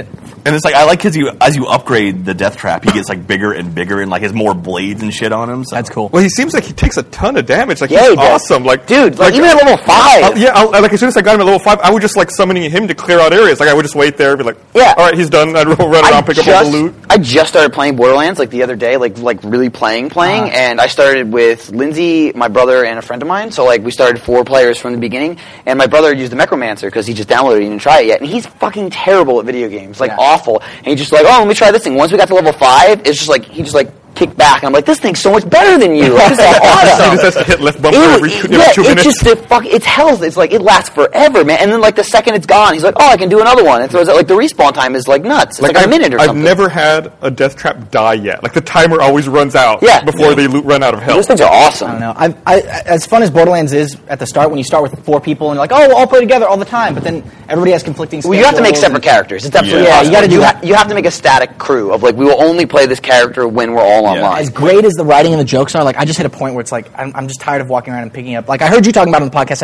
And it's like, I like because as you upgrade the death trap, he gets like bigger and bigger and like has more blades and shit on him. So. That's cool. Well, he seems like he takes a ton of damage. Like, Yeah, he's he does. awesome. Like, Dude, like even at level 5. Like as soon as I got him at level 5, I would just like summoning him to clear out areas. Like I would just wait there, and be like, Yeah. all right, he's done. I'd run around, pick up all the loot. I just started playing Borderlands like the other day, like really playing, and I started with Lindsay, my brother, and a friend of mine. So like we started 4 players from the beginning, and my brother used the Necromancer because he just downloaded it, he didn't try it yet, and he's fucking terrible at video games, like awful. And he just like, oh, let me try this thing. Once we got to level 5, it's just like he just like kicked back, and I'm like, this thing's so much better than you. Like, this is awesome. He just has to hit left bumper every 2 minutes. It's health. It's like, it lasts forever, man. And then like the second it's gone, he's like, oh, I can do another one. And so it's like the respawn time is like nuts. It's like a minute or something. I've never had a death trap die yet. Like the timer always runs out before they run out of health. Those things are awesome. I don't know. As fun as Borderlands is at the start, when you start with 4 people and you're like, oh, we'll all play together all the time, but then everybody has conflicting schedules. Well, you have to make separate characters. It's absolutely you got to do that. You have to make a static crew of like, we will only play this character when we're all online. As great as the writing and the jokes are, like I just hit a point where it's like I'm just tired of walking around and picking up. Like I heard you talking about on the podcast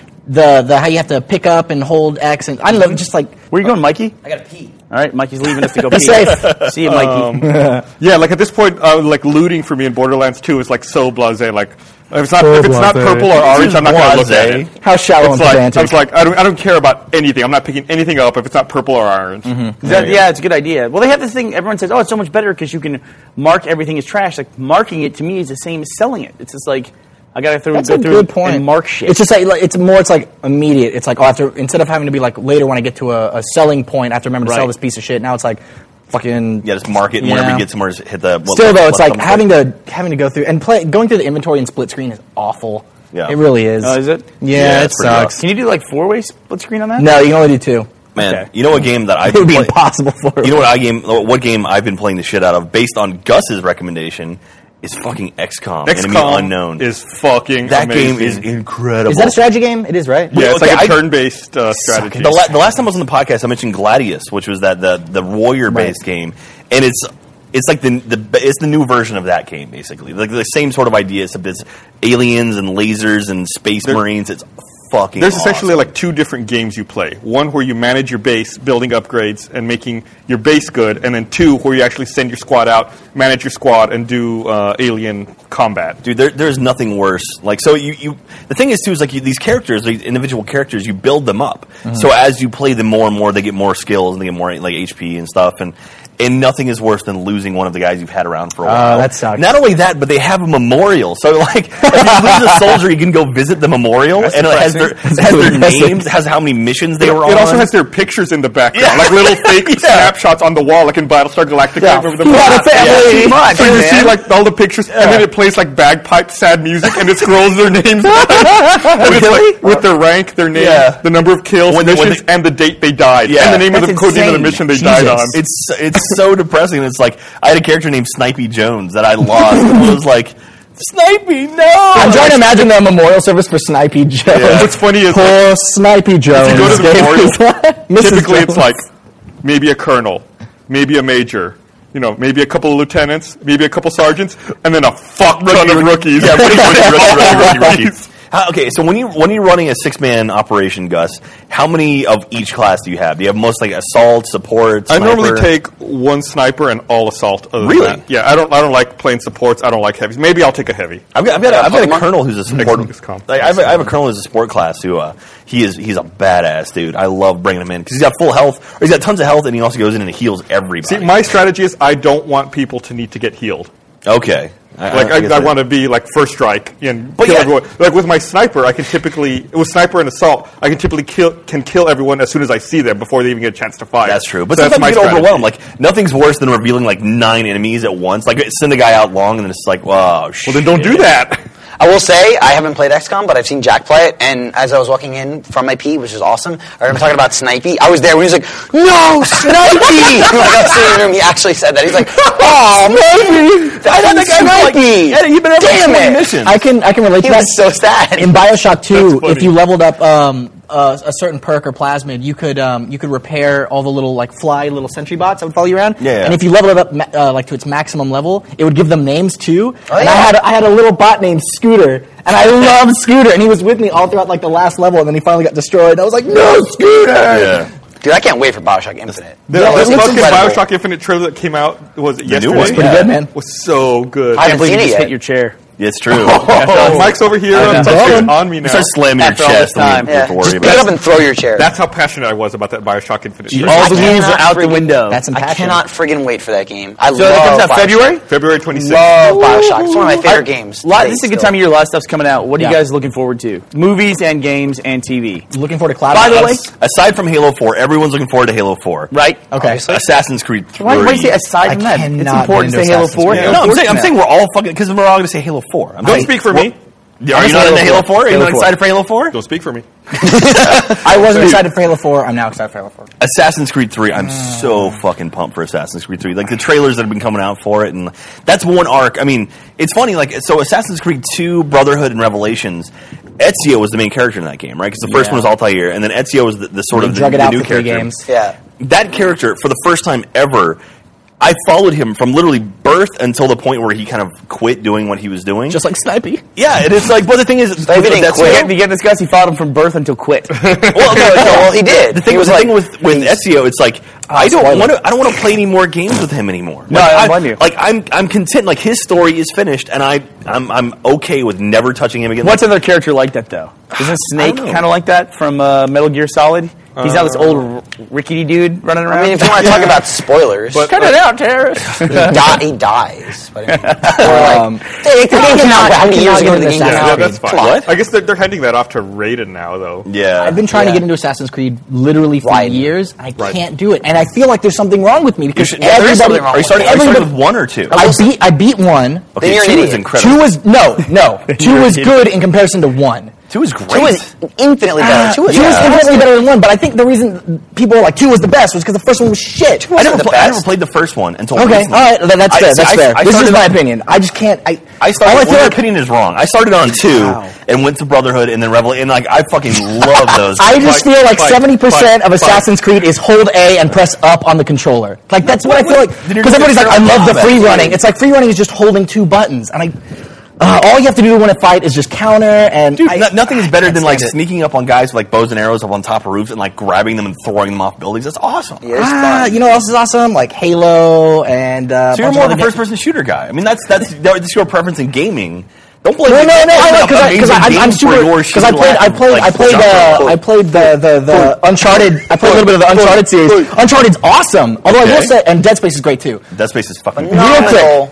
how you have to pick up and hold X, and I don't know, just like Where are you going, Mikey? I gotta pee. All right, Mikey's leaving us to go Be pee. safe. See you, Mikey. Yeah, like at this point, like looting for me in Borderlands 2 is like so blasé. Like if it's not purple or orange, I'm not going to look at it. How shallow and pedantic. It's like I don't care about anything. I'm not picking anything up if it's not purple or orange. Yeah, it's a good idea. Well, they have this thing. Everyone says, "Oh, it's so much better because you can mark everything as trash." Like marking it to me is the same as selling it. It's just like I got to That's go a through good point. and mark shit. It's just like it's like immediate. It's like instead of having to be like later when I get to a selling point, I have to remember to sell this piece of shit. Now it's like fucking just mark it and whenever you get somewhere, just hit the. Still though, it's like having to go through and going through the inventory and split screen is awful. Yeah, it really is. Oh, is it? Yeah, it sucks. Can you do like 4-way split screen on that? No, you can only do 2. Man, you know what game that I've it would been be impossible for. You know what game I've been playing the shit out of based on Gus's recommendation is fucking XCOM. Enemy Unknown is fucking that amazing. game is incredible. Is that a strategy game? It is, right? Yeah, it's like a turn-based strategy. The last time I was on the podcast, I mentioned Gladius, which was the warrior-based game, and it's like it's the new version of that game, basically. Like the same sort of idea, except it's aliens and lasers and space marines. It's fucking There's awesome. essentially like 2 different games you play. One where you manage your base, building upgrades and making your base good, and then 2 where you actually send your squad out, manage your squad, and do alien combat. Dude, there's nothing worse. Like, so you the thing is too is like these characters, these individual characters, you build them up. So as you play them more and more, they get more skills and they get more like HP and stuff, and nothing is worse than losing one of the guys you've had around for a while. That sucks. Not only that, but they have a memorial. So, like, if you lose a soldier, you can go visit the memorial, and it has their names, has how many missions they were on. It also has their pictures in the background, like little fake snapshots on the wall, like in Battlestar Galactica. Remember the So you see, like, all the pictures, and then it plays, like, bagpipe sad music, and it scrolls their names down. And it's, like, with their rank, their name, the number of kills, missions, and the date they died, and the name of the code name of the mission they died on. It's so depressing. It's like I had a character named Snipey Jones that I lost. And it was like, Snipey, no! I'm trying to imagine the memorial service for Snipey Jones. Yeah. What's funny is poor Snipey Jones. If you go to the memorial, typically Jones. it's like maybe a colonel, maybe a major, maybe a couple of lieutenants, maybe a couple sergeants, and then a fuck ton of rookies. Yeah, rookies. Okay, so when you're running a 6-man operation, Gus, how many of each class do you have? Do you have most like assault, support, sniper? I normally take 1 sniper and all assault. Really? Than that. Yeah, I don't like playing supports. I don't like heavies. Maybe I'll take a heavy. I've got a colonel who's a support. I have a colonel who's a support class who he's a badass dude. I love bringing him in because he's got full health, or he's got tons of health, and he also goes in and heals everybody. See, my strategy is I don't want people to need to get healed. Okay. I want to be like first strike and kill everyone. Like with my sniper, I can typically with sniper and assault, I can typically kill everyone as soon as I see them before they even get a chance to fire. That's true, but so sometimes you get overwhelmed. Like nothing's worse than revealing like 9 enemies at once. Like send a guy out long and then it's like, wow, shit. Well, then don't do that. I will say, I haven't played XCOM, but I've seen Jack play it, and as I was walking in from my pee, which is awesome, I heard him talking about Snipey. I was there when he was like, no, Snipey! Like, I was sitting in the room, he actually said that. He's like, oh, maybe! I thought the guy Snipey! Like, you've been damn it! Missions. I can relate to that. He was so sad. In BioShock 2, if you leveled up a certain perk or plasmid, you could repair all the little like little sentry bots that would follow you around. Yeah. And if you leveled it up like to its maximum level, it would give them names too. Oh, and I had a little bot named Scooter, and I love Scooter, and he was with me all throughout like the last level, and then he finally got destroyed. I was like, no, Scooter! Yeah. Dude, I can't wait for Bioshock Infinite. The fucking Bioshock Infinite trailer that came out yesterday. new one? It's pretty good, man. Was so good. I haven't seen it yet. Hit your chair. Yeah, it's true. Mike's over here on me now. Start slamming your After all this chest. And we time. have to worry Just about pick it. up and throw your chair. That's how passionate I was about that Bioshock Infinite. All the I rules are cannot out the friggin- window. That's some I passion. cannot friggin' wait for that game. I So that love comes out Bioshock. February? February 26th. Love Bioshock. It's one of my favorite games. This is a good time of year. A lot of stuff's coming out. What are you Yeah. guys looking forward to? Movies and games and TV. Looking forward to Cloud. By the way, Aside from Halo 4, everyone's looking forward to Halo 4. right? Okay. Assassin's Creed 3. Why do you say aside from I that? It's cannot important get to into say Halo Assassin's 4. Creed. Yeah, No, of I'm course saying not. we're all fucking, because we're all going to say Halo 4. Don't speak for me. Are you not into Halo 4? Are you Halo not 4. excited for Halo 4? Don't speak for me. I wasn't excited for Halo 4. I'm now excited for Halo 4. Assassin's Creed 3, I'm so fucking pumped for Assassin's Creed 3. Like, the trailers that have been coming out for it, and that's one arc. I mean, it's funny, like, so Assassin's Creed 2, Brotherhood, and Revelations, Ezio was the main character in that game, right? Because the first Yeah. one was Altair, and then Ezio was the sort of drug it the out new for 3 character. games. Yeah. That character, for the first time ever, I followed him from literally birth until the point where he kind of quit doing what he was doing. Just like Snipey. Yeah, and it's like, but the thing is, Snipey didn't quit. You get this guy, he followed him from birth until quit. Well, he did. The thing He was with Ezio, it's like I don't want to play any more games with him anymore. No, Like, I don't blame you. Like I'm content. Like his story is finished, and I'm okay with never touching him again. What's other character like that, though? Isn't Snake don't know. kind of like that from Metal Gear Solid? He's now this old rickety dude running around. I mean, if you want to talk about spoilers, cut it out, terrorist. he dies. But I mean, the game came out how many years ago did the game come Yeah, out? that's fine. What? I guess they're handing that off to Raiden now, though. Yeah, I've been trying to get into Assassin's Creed literally for Right. years. I Right. can't do it, and I feel like there's something wrong with me because there is everybody. something wrong Are you starting everybody- with 1 or 2? I beat 1. Okay, Then you're an 2 is idiot. incredible. 2 was no. 2 You're was an good in comparison to 1. 2 is great. 2 is infinitely better. 2 is 2 was fantastic. infinitely better than 1, but I think the reason people were like 2 was the best was because the first one was shit. I never the I best. never played the first one until Okay, recently. all right, that's fair. That's fair. I This is started my on- opinion. I just can't. I I started. all I Well, feel your like opinion is wrong. I started on 2 Wow. and went to Brotherhood and then Revelation. And like I fucking love those. I just feel like Fight, 70% of fight. Assassin's Creed is hold A and press up on the controller. Like that's what I feel like Then you're because doing everybody's like, I terrible love the combat, free dude. running. It's like free running is just holding 2 buttons, and all you have to do when a fight is just counter. And Dude, nothing is better can't than like stand it. sneaking up on guys with like bows and arrows up on top of roofs and like grabbing them and throwing them off buildings. That's awesome. Yeah, it's fun. You know what else is awesome? Like Halo and. So you're more of a first-person shooter guy. I mean, that's your preference in gaming. Don't blame No, me. because I'm super. Because I played the Uncharted. I played a little bit of the Uncharted series. Uncharted's awesome. Although I will Okay. say, and Dead Space is great too. Dead Space is fucking. Real quick,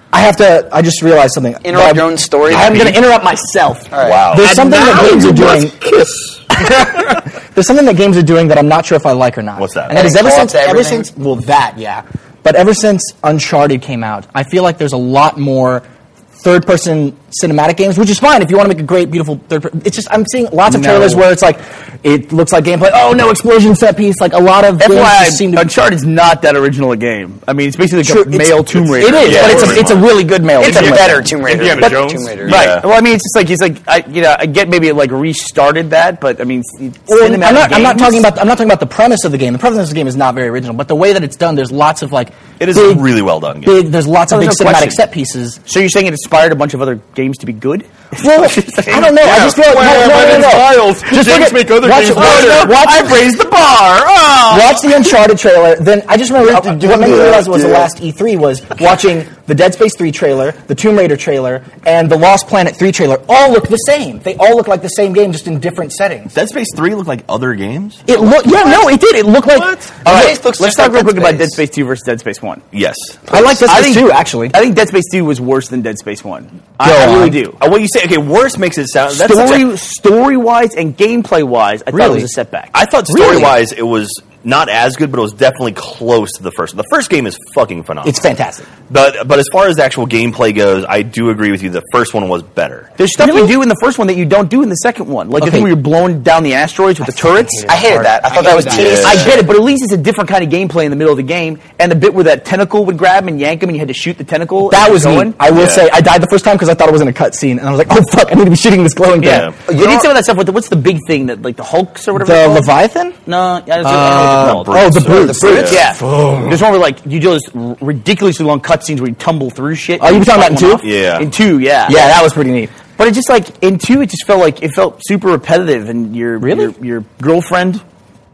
I just realized something. Interrupt your own story. I'm going to interrupt myself. right. Wow. There's something that games are doing. Kiss. There's something that games are doing that I'm not sure if I like or not. What's that? And that is Adding ever co-op since to everything? well that yeah, but ever since Uncharted came out, I feel like there's a lot more third-person cinematic games, which is fine if you want to make a great, beautiful third-person. It's just I'm seeing lots of trailers where it's like it looks like gameplay. Oh no, explosion set piece! Like a lot of games just seem FYI, to. Uncharted's not that original a game. I mean, it's basically like True, a male Tomb Raider. It is, Yeah, but pretty it's a really good male. It's a Tomb Raider. better Tomb Raider. Indiana But Jones. Tomb Raider. Right. Yeah. Well, I mean, it's just like I get maybe it like restarted that, but I mean, Well, cinematic I'm not games- talking about the premise of the game. The premise of the game is not very original, but the way that it's done, there's lots of like It is big, a really well done game. big. There's lots of Oh, big there's no cinematic question. set pieces. So you're saying it inspired a bunch of other games to be good? Well, I don't know. I just feel like no. Files. Just Games look at- make other watch- games watch- better. watch- I've raised the bar. Oh! Watch the Uncharted trailer. Then I just remember what made me realize was the last E3 was watching the Dead Space 3 trailer, the Tomb Raider trailer, and the Lost Planet 3 trailer. All look the same. They all look like the same game, just in different settings. Dead Space 3 looked like other games. It looked. Yeah, no, it did. It looked like. All right, Space looks let's just talk like real Dead quick about Space. Dead Space 2 versus Dead Space 1. Yes. I like Dead I Space think- 2 actually. I think Dead Space 2 was worse than Dead Space 1. Go I really on. do. What you say? Okay, worse makes it sound. That's such a- Story-wise and gameplay-wise, I thought it Really? was a setback. I thought story-wise it was not as good, but it was definitely close to the first. The first game is fucking phenomenal. It's fantastic. But as far as the actual gameplay goes, I do agree with you. The first one was better. There's stuff you do in the first one that you don't do in the second one. Like the Okay. thing where you're blowing down the asteroids with the turrets. I hated that. I thought that was tedious. I get it, but at least it's a different kind of gameplay in the middle of the game. And the bit where that tentacle would grab him and yank him and you had to shoot the tentacle. That and was going. neat. I will say, I died the first time because I thought it was in a cutscene, and I was like, "Oh fuck! I need to be shooting this glowing Yeah. thing." They did some of that stuff with what's the big thing that like the Hulks or whatever. The they're called? Leviathan? No, yeah, that's what Brutes. Oh, the brutes. Yeah. There's one where like you do this ridiculously long cutscenes where you tumble through shit. Oh, you were talking about in Fight one 2? off. Yeah. In 2, yeah. Yeah, that was pretty neat. But it just like in 2, it just felt super repetitive, and your girlfriend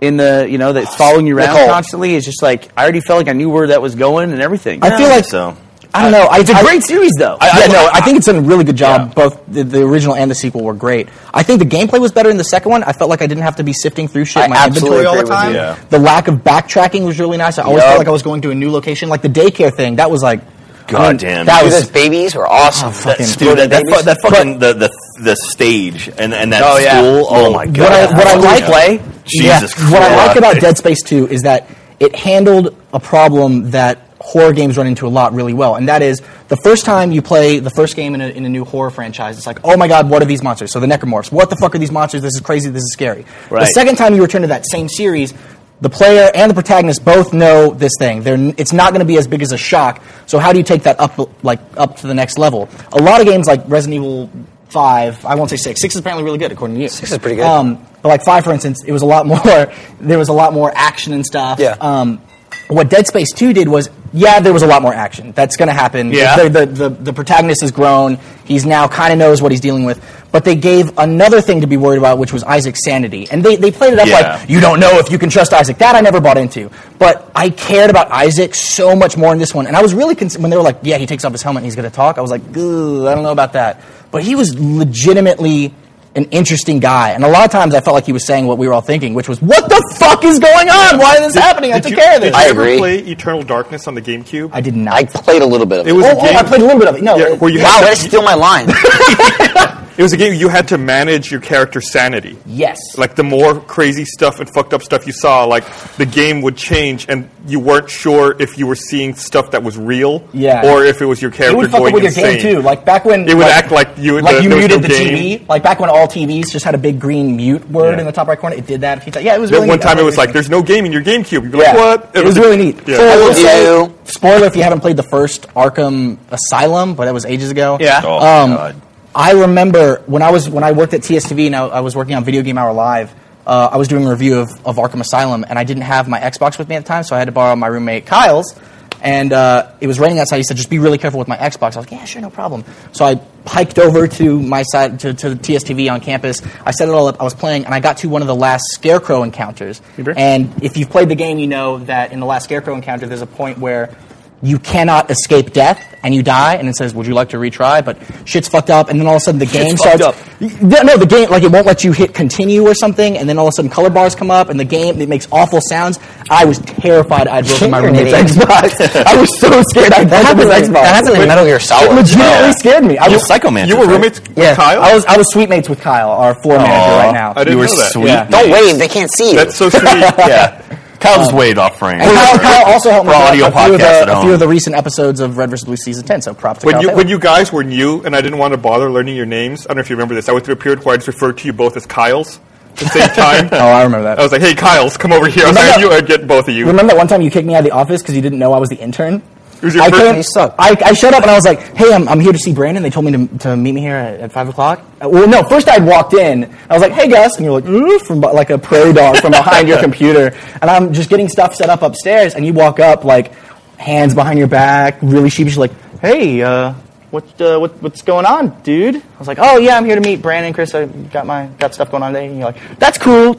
in the that's following you around constantly. It's just like I already felt like I knew where that was going and everything. I feel like so. I don't know. It's a great series, though. I think it's done a really good job. Yeah. Both the original and the sequel were great. I think the gameplay was better in the second one. I felt like I didn't have to be sifting through shit in my inventory all the time. The lack of backtracking was really nice. I always felt like I was going to a new location. Like the daycare thing, that was like... God damn. Those babies were awesome. The stage and that school. Oh, my God. What I like... Jesus Christ. What I like about Dead Space 2 is that it handled a problem that horror games run into a lot really well, and that is the first time you play the first game in a new horror franchise, it's like, oh my God, what are these monsters? So the necromorphs, what the fuck are these monsters? This is crazy, this is scary. Right. The second time you return to that same series, the player and the protagonist both know this thing. It's not going to be as big as a shock, so how do you take that up to the next level? A lot of games like Resident Evil 5, I won't say 6. 6 is apparently really good, according to you. 6 is pretty good. But like 5, for instance, it was a lot more, there was a lot more action and stuff. Yeah. What Dead Space 2 did was, there was a lot more action. That's going to happen. Yeah. The protagonist has grown. He's now kind of knows what he's dealing with. But they gave another thing to be worried about, which was Isaac's sanity. And they played it up like, you don't know if you can trust Isaac. That I never bought into. But I cared about Isaac so much more in this one. And I was really when they were like, he takes off his helmet and he's going to talk. I was like, I don't know about that. But he was legitimately an interesting guy. And a lot of times I felt like he was saying what we were all thinking, which was, what the fuck is going on? Why is this happening? I took care of this. Did you ever play Eternal Darkness on the GameCube? I did not. I played a little bit of it. I played a little bit of it. No. Yeah, way to steal my line. It was a game you had to manage your character's sanity. Yes. Like the more crazy stuff and fucked up stuff you saw, like the game would change and you weren't sure if you were seeing stuff that was real or if it was your character going with insane. Your game too. Like back when it would act like you muted the TV. Like back when all TVs just had a big green mute word in the top right corner. It did that a few times. Yeah, it was really neat. One time it was like, there's no game in your GameCube. You'd be like, what? It was really neat. Yeah. Spoiler if you haven't played the first Arkham Asylum, but that was ages ago. Yeah. Oh, God. I remember when I worked at TSTV and I was working on Video Game Hour Live, I was doing a review of Arkham Asylum, and I didn't have my Xbox with me at the time, so I had to borrow my roommate Kyle's, and it was raining outside. He said, just be really careful with my Xbox. I was like, yeah, sure, no problem. So I hiked over to my side, to the TSTV on campus. I set it all up. I was playing, and I got to one of the last Scarecrow encounters. And if you've played the game, you know that in the last Scarecrow encounter, there's a point where you cannot escape death, and you die, and it says, would you like to retry? But shit's fucked up, and then all of a sudden the game starts... No, the game, like, it won't let you hit continue or something, and then all of a sudden color bars come up, and the game, it makes awful sounds. I was terrified I'd broken my roommate's Xbox. I was so scared I'd broken his Xbox. That happened in Metal Gear Solid. It legitimately scared me. I was Psychomancer. You were roommates with Kyle? I was suite mates with Kyle, our floor manager right now. I didn't know that. Sweet. Yeah. Don't wave, they can't see you. That's so sweet. Yeah. Kyle just waved off frame. And Kyle also helped me with a few of the recent episodes of Red vs. Blue Season 10, so props to Kyle. When you guys were new and I didn't want to bother learning your names, I don't know if you remember this, I went through a period where I just referred to you both as Kyles at the same time. Oh, I remember that. I was like, hey, Kyles, come over here. I'd get both of you. Remember that one time you kicked me out of the office because you didn't know I was the intern? It was your first... I showed up and I was like, hey, I'm here to see Brandon. They told me to meet me here at 5 o'clock. Well, no, first I'd walked in. I was like, hey, Gus. And you're like, from like a prairie dog from behind your computer. And I'm just getting stuff set up upstairs. And you walk up, like, hands behind your back, really sheepish, like, hey, what's going on, dude? I was like, oh, yeah, I'm here to meet Brandon, Chris. I got stuff going on today. And you're like, that's cool.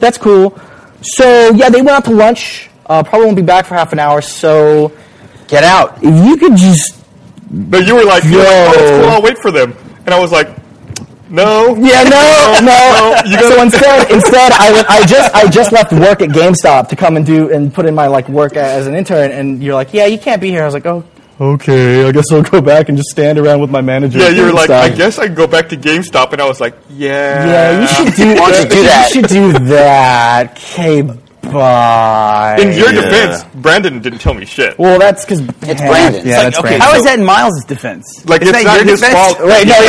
So, yeah, they went out to lunch. Probably won't be back for half an hour, so... Get out. If you could just... But you were like, oh, it's cool, I'll wait for them. And I was like, no. Yeah, no. So instead, I just left work at GameStop to come and put in my work as an intern, and you're like, yeah, you can't be here. I was like, oh, okay, I guess I'll go back and just stand around with my manager. Yeah, you were like, I guess I can go back to GameStop, and I was like, yeah. Yeah, you should do that. You should do that. Okay. Bye. In your defense, Brandon didn't tell me shit. Well, that's because it's Brandon. Yeah, that's Brandon. How is that in Miles' defense? Like, it's not his fault. Wait, no,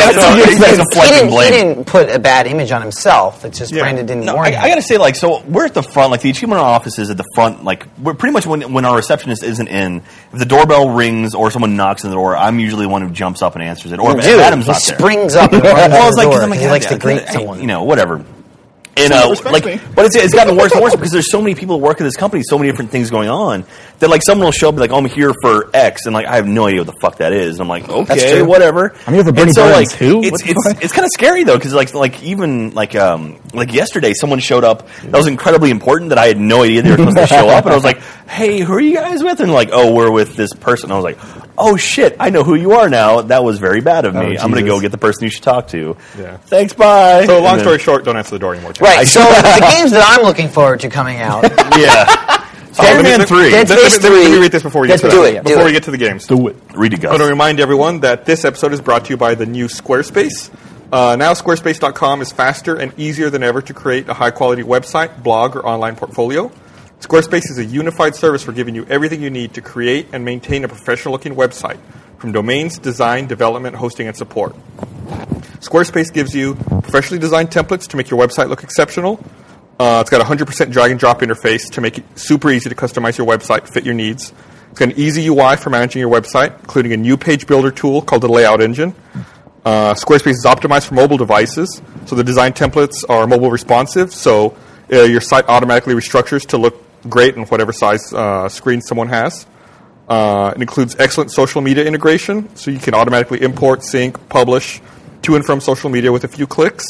he didn't put a bad image on himself. It's just Brandon didn't warn him. I gotta say, so we're at the front, the achievement office is at the front, we're pretty much when our receptionist isn't in, if the doorbell rings or someone knocks on the door, I'm usually the one who jumps up and answers it. Or if Adam's not there. He springs up and runs well, it's the door because he likes to greet someone. Whatever. And respects me. but it's gotten worse and worse because there's so many people that work at this company, so many different things going on that like someone will show up and be like, oh, I'm here for X, and like I have no idea what the fuck that is, and I'm like, okay, whatever. I'm here for Bernie And so Burns. like, Who? it's kind of scary though because like even like yesterday someone showed up that was incredibly important that I had no idea they were supposed to show up, and I was like, hey, who are you guys with? And like, oh, we're with this person. I was like, oh shit, I know who you are now. That was very bad of me. I'm going to go get the person you should talk to. Yeah. Thanks, bye. So long story short, don't answer the door anymore. Tim. Right. So the games that I'm looking forward to coming out. Yeah. Dead Man 3. Let me read this before we get to do that. Before we get to the games. Do it. Read it, I Gus. want to remind everyone that this episode is brought to you by the new Squarespace. Now Squarespace.com is faster and easier than ever to create a high-quality website, blog, or online portfolio. Squarespace is a unified service for giving you everything you need to create and maintain a professional-looking website, from domains, design, development, hosting, and support. Squarespace gives you professionally designed templates to make your website look exceptional. It's got a 100% drag-and-drop interface to make it super easy to customize your website, fit your needs. It's got an easy UI for managing your website, including a new page builder tool called the Layout Engine. Squarespace is optimized for mobile devices, so the design templates are mobile responsive, so your site automatically restructures to look great on whatever size screen someone has. It includes excellent social media integration, so you can automatically import, sync, publish to and from social media with a few clicks.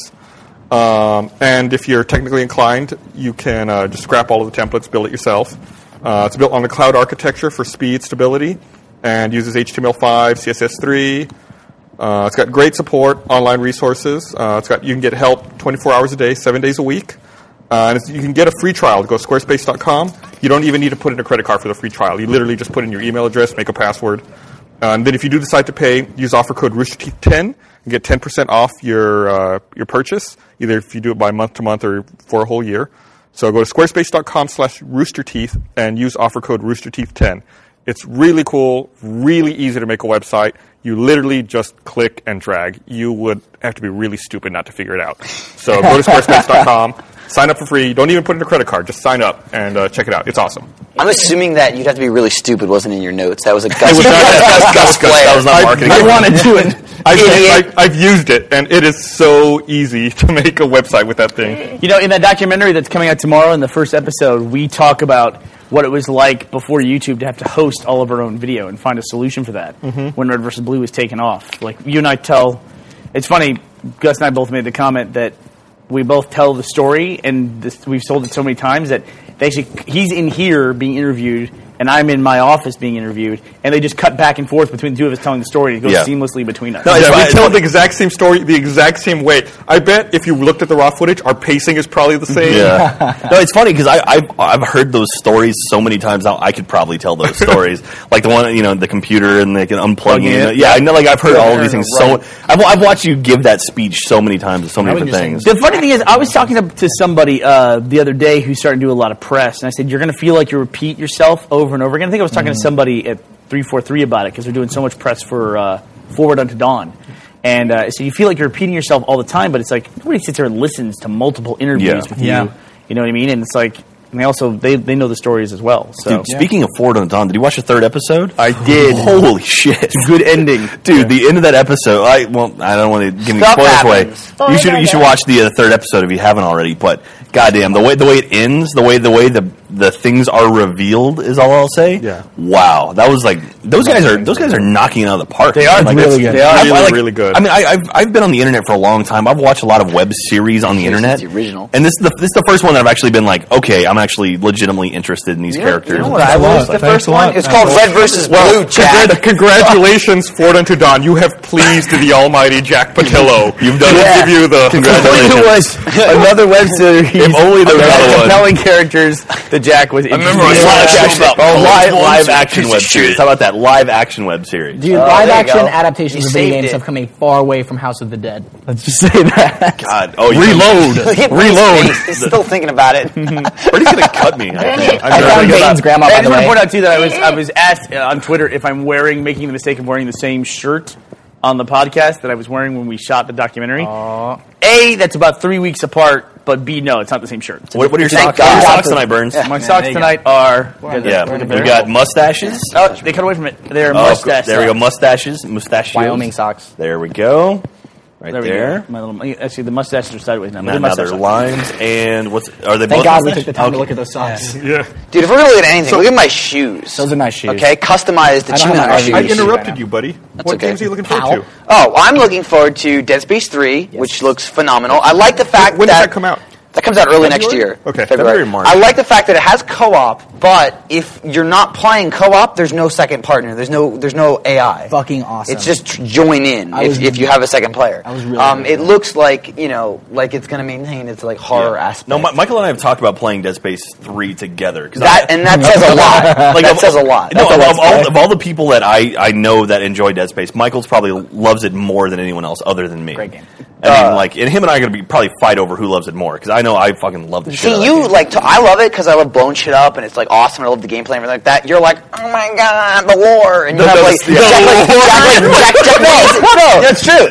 And if you're technically inclined, you can just scrap all of the templates, build it yourself. It's built on the cloud architecture for speed, stability, and uses HTML5, CSS3. It's got great support, online resources. You can get help 24 hours a day, 7 days a week. And you can get a free trial. Go to squarespace.com. You don't even need to put in a credit card for the free trial. You literally just put in your email address, make a password. And then if you do decide to pay, use offer code RoosterTeeth10 and get 10% off your purchase, either if you do it by month to month or for a whole year. So go to squarespace.com/roosterteeth and use offer code RoosterTeeth10. It's really cool, really easy to make a website. You literally just click and drag. You would have to be really stupid not to figure it out. So go to squarespace.com, sign up for free. Don't even put in a credit card. Just sign up and check it out. It's awesome. I'm assuming that you'd have to be really stupid wasn't in your notes. That was a Gus. That was not marketing. I wanted to. I've used it, and it is so easy to make a website with that thing. You know, in that documentary that's coming out tomorrow, in the first episode, we talk about what it was like before YouTube to have to host all of our own video and find a solution for that when Red vs. Blue was taken off. Like, you and I it's funny, Gus and I both made the comment that we both tell the story, and we've told it so many times that he's in here being interviewed, and I'm in my office being interviewed, and they just cut back and forth between the two of us telling the story, and it goes seamlessly between us. No, we tell the exact same story the exact same way. I bet if you looked at the raw footage, our pacing is probably the same. Yeah. No, it's funny because I've heard those stories so many times now. I could probably tell those stories, like the one the computer and they can unplug it. Yeah, I know. Like I've heard all of these things. Right. So I've watched you give that speech so many times with so many different things. The funny thing is, I was talking to somebody the other day who's starting to do a lot of press, and I said, "You're going to feel like you repeat yourself over and over again." I think I was talking to somebody at 343 about it because they're doing so much press for Forward Unto Dawn. And so you feel like you're repeating yourself all the time, but it's like nobody sits there and listens to multiple interviews with you. Yeah. You know what I mean? And it's like, and they know the stories as well. So. Dude, speaking of Forward Unto Dawn, did you watch the third episode? I did. Holy shit. It's a good ending. Dude, the end of that episode, I don't want to give any spoilers away. You should watch the third episode if you haven't already, but goddamn, the way it ends, the way the things are revealed is all I'll say. Yeah. Wow, that was like those guys are knocking it out of the park. They are really good. They are really good. I mean, I've been on the internet for a long time. I've watched a lot of web series on the internet. The original. And this is the first one that I've actually been like, okay, I'm actually legitimately interested in these characters. You know what I was? The first one. It's called Red vs. Blue. Jack. Congratulations, Forward Unto Dawn. You have pleased the almighty Jack Patillo. You've done it. Give you the congratulations. It was another web series. If only there was another one. Compelling characters that Jack was. I remember live action web series. How about that live action web series? Dude, live action adaptations of video games have come a far way from House of the Dead. Let's just say that. God, Reload. He's still thinking about it. Brady's gonna cut me. I found Bane's grandma, by the way. I just want to point out too that I was asked on Twitter if I'm making the mistake of wearing the same shirt on the podcast that I was wearing when we shot the documentary. A, that's about 3 weeks apart, but B, no, it's not the same shirt. What are your socks tonight, Burns? My socks tonight are... we got mustaches. Oh, they cut away from it. They're mustaches. There we go, mustaches. Wyoming socks. There we go. All Right there we there. go. My little, actually, the mustaches are sideways now. Now they're lines, and are they Thank both God we mustache? took the time to look at those socks. Yeah. Dude, if we're gonna look at anything, look at my shoes. Those are nice shoes. Okay, customized I don't have tune my shoes. I RV shoes interrupted right now. you, buddy. What okay. games are you looking forward Pal? to? Oh, I'm looking forward to Dead Space 3, which looks phenomenal. I like the fact When does that come out? That comes out early next year. Okay. February, March. I like the fact that it has co-op, but if you're not playing co-op, there's no second partner. There's no AI. Fucking awesome. It's just join in if you have a second player. I was really it looks like like it's going to maintain its like horror aspect. No, Michael and I have talked about playing Dead Space 3 together. That says a lot. That says a lot. No, of all the people that I know that enjoy Dead Space, Michael's probably loves it more than anyone else other than me. Great game. I mean, and him and I are going to probably fight over who loves it more, because I know I fucking love the shit out of that game. I love it because I love blowing shit up and it's like awesome. I love the gameplay and everything like that. You're like, oh my god, the war, and you have like Jack. No, that's true.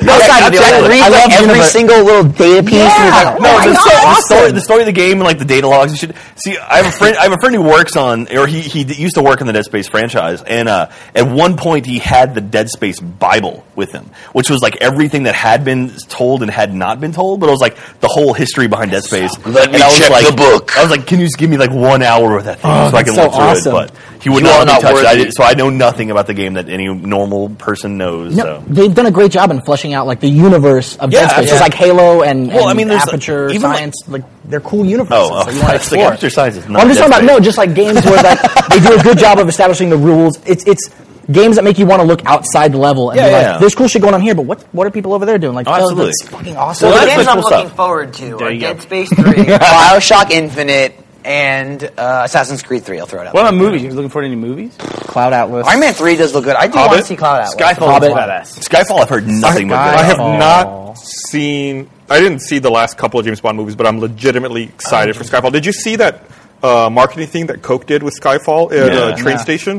I love every single little data piece. Yeah. The story of the game and like the data logs and shit. See, I have a friend who works on, or he used to work on the Dead Space franchise, and at one point he had the Dead Space Bible with him, which was like everything that had been told and had not been told, but it was like the whole history behind Dead Space. Let me check the book. I was like, can you just give me like 1 hour with that thing so I can look through it? But he would You not are let me not touch worthy. it. So I know nothing about the game that any normal person knows. No, So. they've done a great job in fleshing out like the universe of Dead Space. Yeah. It's like Halo and there's Aperture even Science. Like they're cool universes. Oh, that you want to it's like explore. Aperture Science is not Well, I'm just Dead talking about Space. just like games where like they do a good job of establishing the rules. It's games that make you want to look outside the level and be like, there's cool shit going on here, but what are people over there doing? Like, absolutely. that's fucking awesome. So the that's games I'm cool looking stuff. forward to There are you go. Dead Space 3, Bioshock Infinite, and Assassin's Creed 3. I'll throw it out. What about movies? You looking forward to any movies? Cloud Atlas. Iron Man 3 does look good. I do want to see Cloud Atlas. Skyfall is badass. Skyfall, I've heard nothing but I good. have not seen. I didn't see the last couple of James Bond movies, but I'm legitimately excited for Skyfall. Did you see that marketing thing that Coke did with Skyfall at a train station?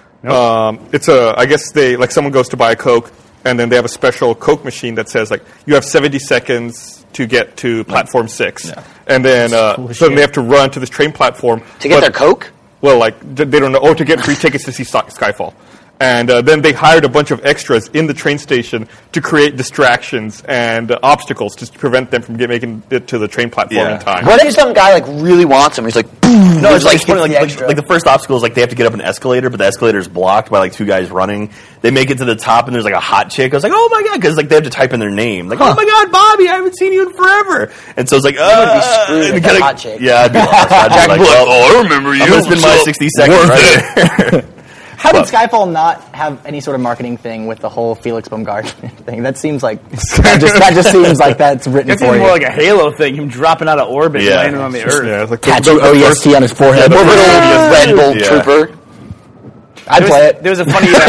It's I guess someone goes to buy a Coke, and then they have a special Coke machine that says like you have 70 seconds to get to platform 6, and then so they have to run to this train platform To get their Coke? Well, like they don't know. Oh, to get free tickets to see Skyfall. And then they hired a bunch of extras in the train station to create distractions and obstacles to prevent them from making it to the train platform in time. What if some guy like really wants him? He's like, boom. No, it's like funny. hits the Like extra. the first obstacle is like they have to get up an escalator, but the escalator is blocked by like two guys running. They make it to the top, and there's like a hot chick. I was like, oh my god, because like they have to type in their name. Like, oh my god, Bobby, I haven't seen you in forever. And so it's like, would be screwed with that hot chick. Yeah, I'd be lost. I'd be like, I remember you. I'm gonna spend my 60 seconds right there. How did Skyfall not have any sort of marketing thing with the whole Felix Baumgartner thing? That seems like that just seems like that's written It for seems you. more like a Halo thing, him dropping out of orbit and landing on the Earth. Yeah, it's like Tattoo OEST on his forehead. Yeah, Red Bull Trooper. I'd play it. There was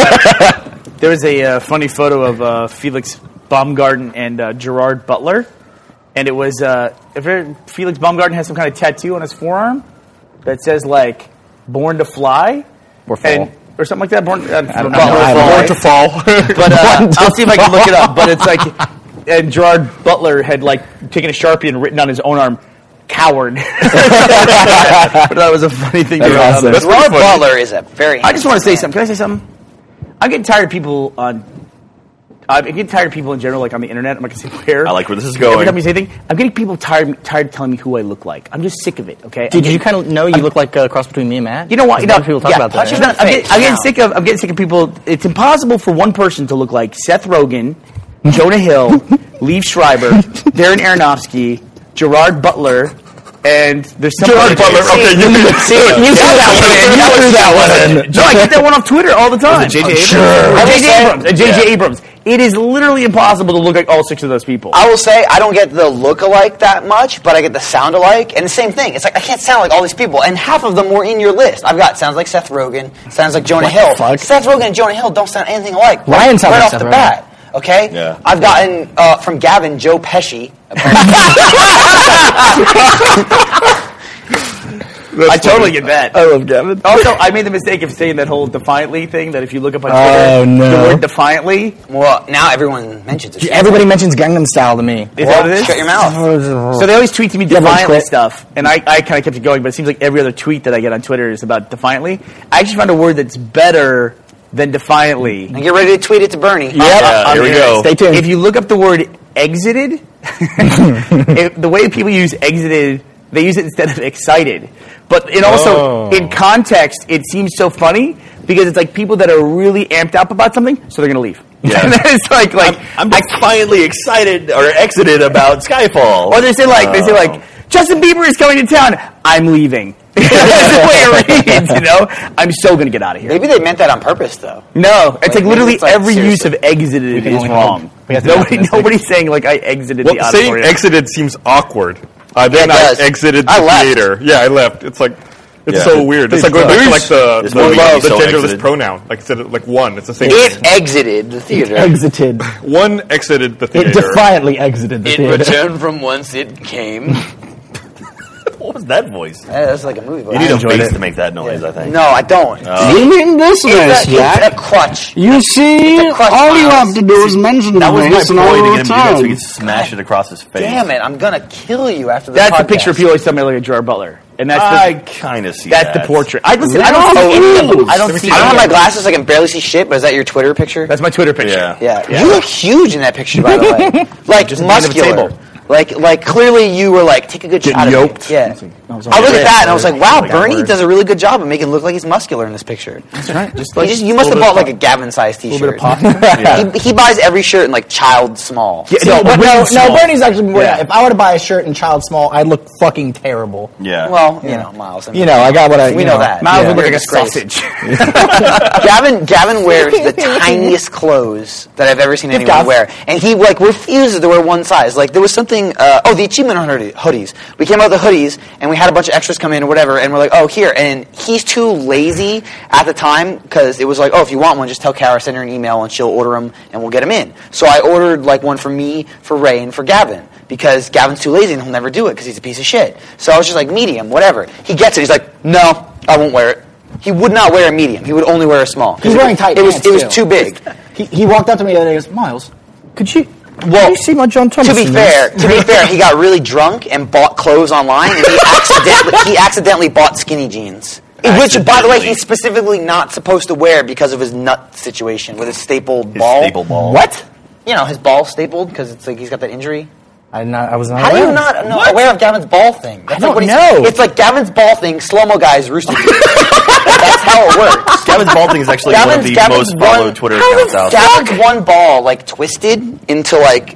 a funny photo of Felix Baumgarten and Gerard Butler, and it was Felix Baumgarten has some kind of tattoo on his forearm that says like "Born to Fly" Or Fall. or something like that. Born I don't know. Born to fall. But I'll see if I can look it up. But it's like, and Gerard Butler had like taken a Sharpie and written on his own arm, "Coward." But that was a funny thing to That's write on awesome. there. Gerard Butler is a very. I just want to say something. Can I say something? I'm getting tired of people I'm getting tired of people in general, like on the internet. I'm not going to say where. I like where this is Every going. time you say anything, I'm getting people tired of telling me who I look like. I'm just sick of it. Okay. Did you kind of know you look like a cross between me and Matt? You know what? A lot of people talk about that. touch right? your- I'm getting sick of people. It's impossible for one person to look like Seth Rogen, Jonah Hill, Liev Schreiber, Darren Aronofsky, Gerard Butler, and there's some Gerard Butler. Okay, you threw that one in. No, I get that one on Twitter all the time. Was it J.J. Abrams? Sure. J.J. Abrams. It is literally impossible to look like all six of those people. I will say I don't get the look-alike that much, but I get the sound-alike, and the same thing. It's like I can't sound like all these people, and half of them were in your list. I've got sounds like Seth Rogen, sounds like Jonah Hill. fuck? Seth Rogen and Jonah Hill don't sound anything alike. Ryan sounds right like off Seth the Rogen. bat. Okay, Yeah. I've gotten from Gavin Joe Pesci. I totally get that. I love Gavin. Also, I made the mistake of saying that whole defiantly thing, that if you look up on Twitter, Oh, no. the word defiantly, Well, now everyone mentions it. Everybody mentions Gangnam Style to me. is that what it is? Shut your mouth. So they always tweet to me Yeah, but defiantly quit. stuff, and I kind of kept it going, but it seems like every other tweet that I get on Twitter is about defiantly. I actually found a word that's better than defiantly. And get ready to tweet it to Bernie. Yeah, here we go. Stay tuned. If you look up the word exited, the way people use exited, they use it instead of excited. But it also, in context, it seems so funny because it's like people that are really amped up about something, so they're going to leave. Yeah. And then it's like I'm defiantly excited or exited about Skyfall. Or they say like, Justin Bieber is coming to town. I'm leaving. That's the way it reads, you know? I'm so going to get out of here. Maybe they meant that on purpose, though. No, it's like literally every seriously. use of exited is wrong. Nobody's saying like I exited the auditorium. Saying exited seems awkward. Then I exited the theater. Yeah, I left. It's like so weird. It's like going back to like the genderless pronoun. Like instead of like one, it's the same. It exited the theater. Exited. One exited the theater. It defiantly exited the theater. It returned from whence it came. What was that voice? That's like a movie voice. You need a bass to make that noise, I think. No, I don't. You mean this It's Jack? a crutch. You see, all you have to do is mention the That was my bass and I point will to get him to do that so he return. could smash it across his face. Damn it, I'm gonna kill you after the That's podcast. the picture of people always tell me like a Gerard Butler. And that's I kind of see that's that. the portrait. I don't see No. any of them. I don't Let me see see. I don't have any my of them. glasses, so I can barely see shit, but is that your Twitter picture? That's my Twitter picture. Yeah. Yeah. You look huge in that picture, by the way. Like, Just at the end of a muscular. table. Like clearly you were like, take a good shot yoked. of me. Yeah. I look at that and I was like, wow, Bernie does a really good job of making it look like he's muscular in this picture. That's right. You must have bought like a Gavin-sized t-shirt. He buys every shirt in like child small. No, Bernie's actually. Yeah. If I were to buy a shirt in child small, I'd look fucking terrible. Yeah. Well, you know, Miles. I mean, I got what I. we know that. Miles would You're look like a disgrace. sausage. Gavin wears the tiniest clothes that I've ever seen anyone Gav. wear, and he like refuses to wear one size. Like there was something. The Achievement Hunter hoodies. We came out with the hoodies, and we had a bunch of extras come in or whatever, and we're like, oh, here. And he's too lazy at the time because it was like, oh, if you want one, just tell Kara, send her an email, and she'll order them, and we'll get them in. So I ordered like one for me, for Ray, and for Gavin. Because Gavin's too lazy and he'll never do it because he's a piece of shit. So I was just like, medium, whatever. He gets it. He's like, no, I won't wear it. He would not wear a medium. He would only wear a small. He's wearing tight pants, It was too. too big. He walked up to me the other day and goes, Miles, could you see my John To Thomas? be fair, he got really drunk and bought clothes online, and he accidentally bought skinny jeans. Which, by the way, he's specifically not supposed to wear because of his nut situation with his stapled ball. Staple ball. What? You know, his ball stapled because it's like he's got that injury. I was not How do aware. you not know aware of Gavin's ball thing? That's I don't like know. It's like Gavin's ball thing, slow-mo guys, Rooster Teeth. That's how it works. Gavin's ball thing is actually one of the most followed Twitter accounts out there. Gavin's one ball, like, twisted into, like,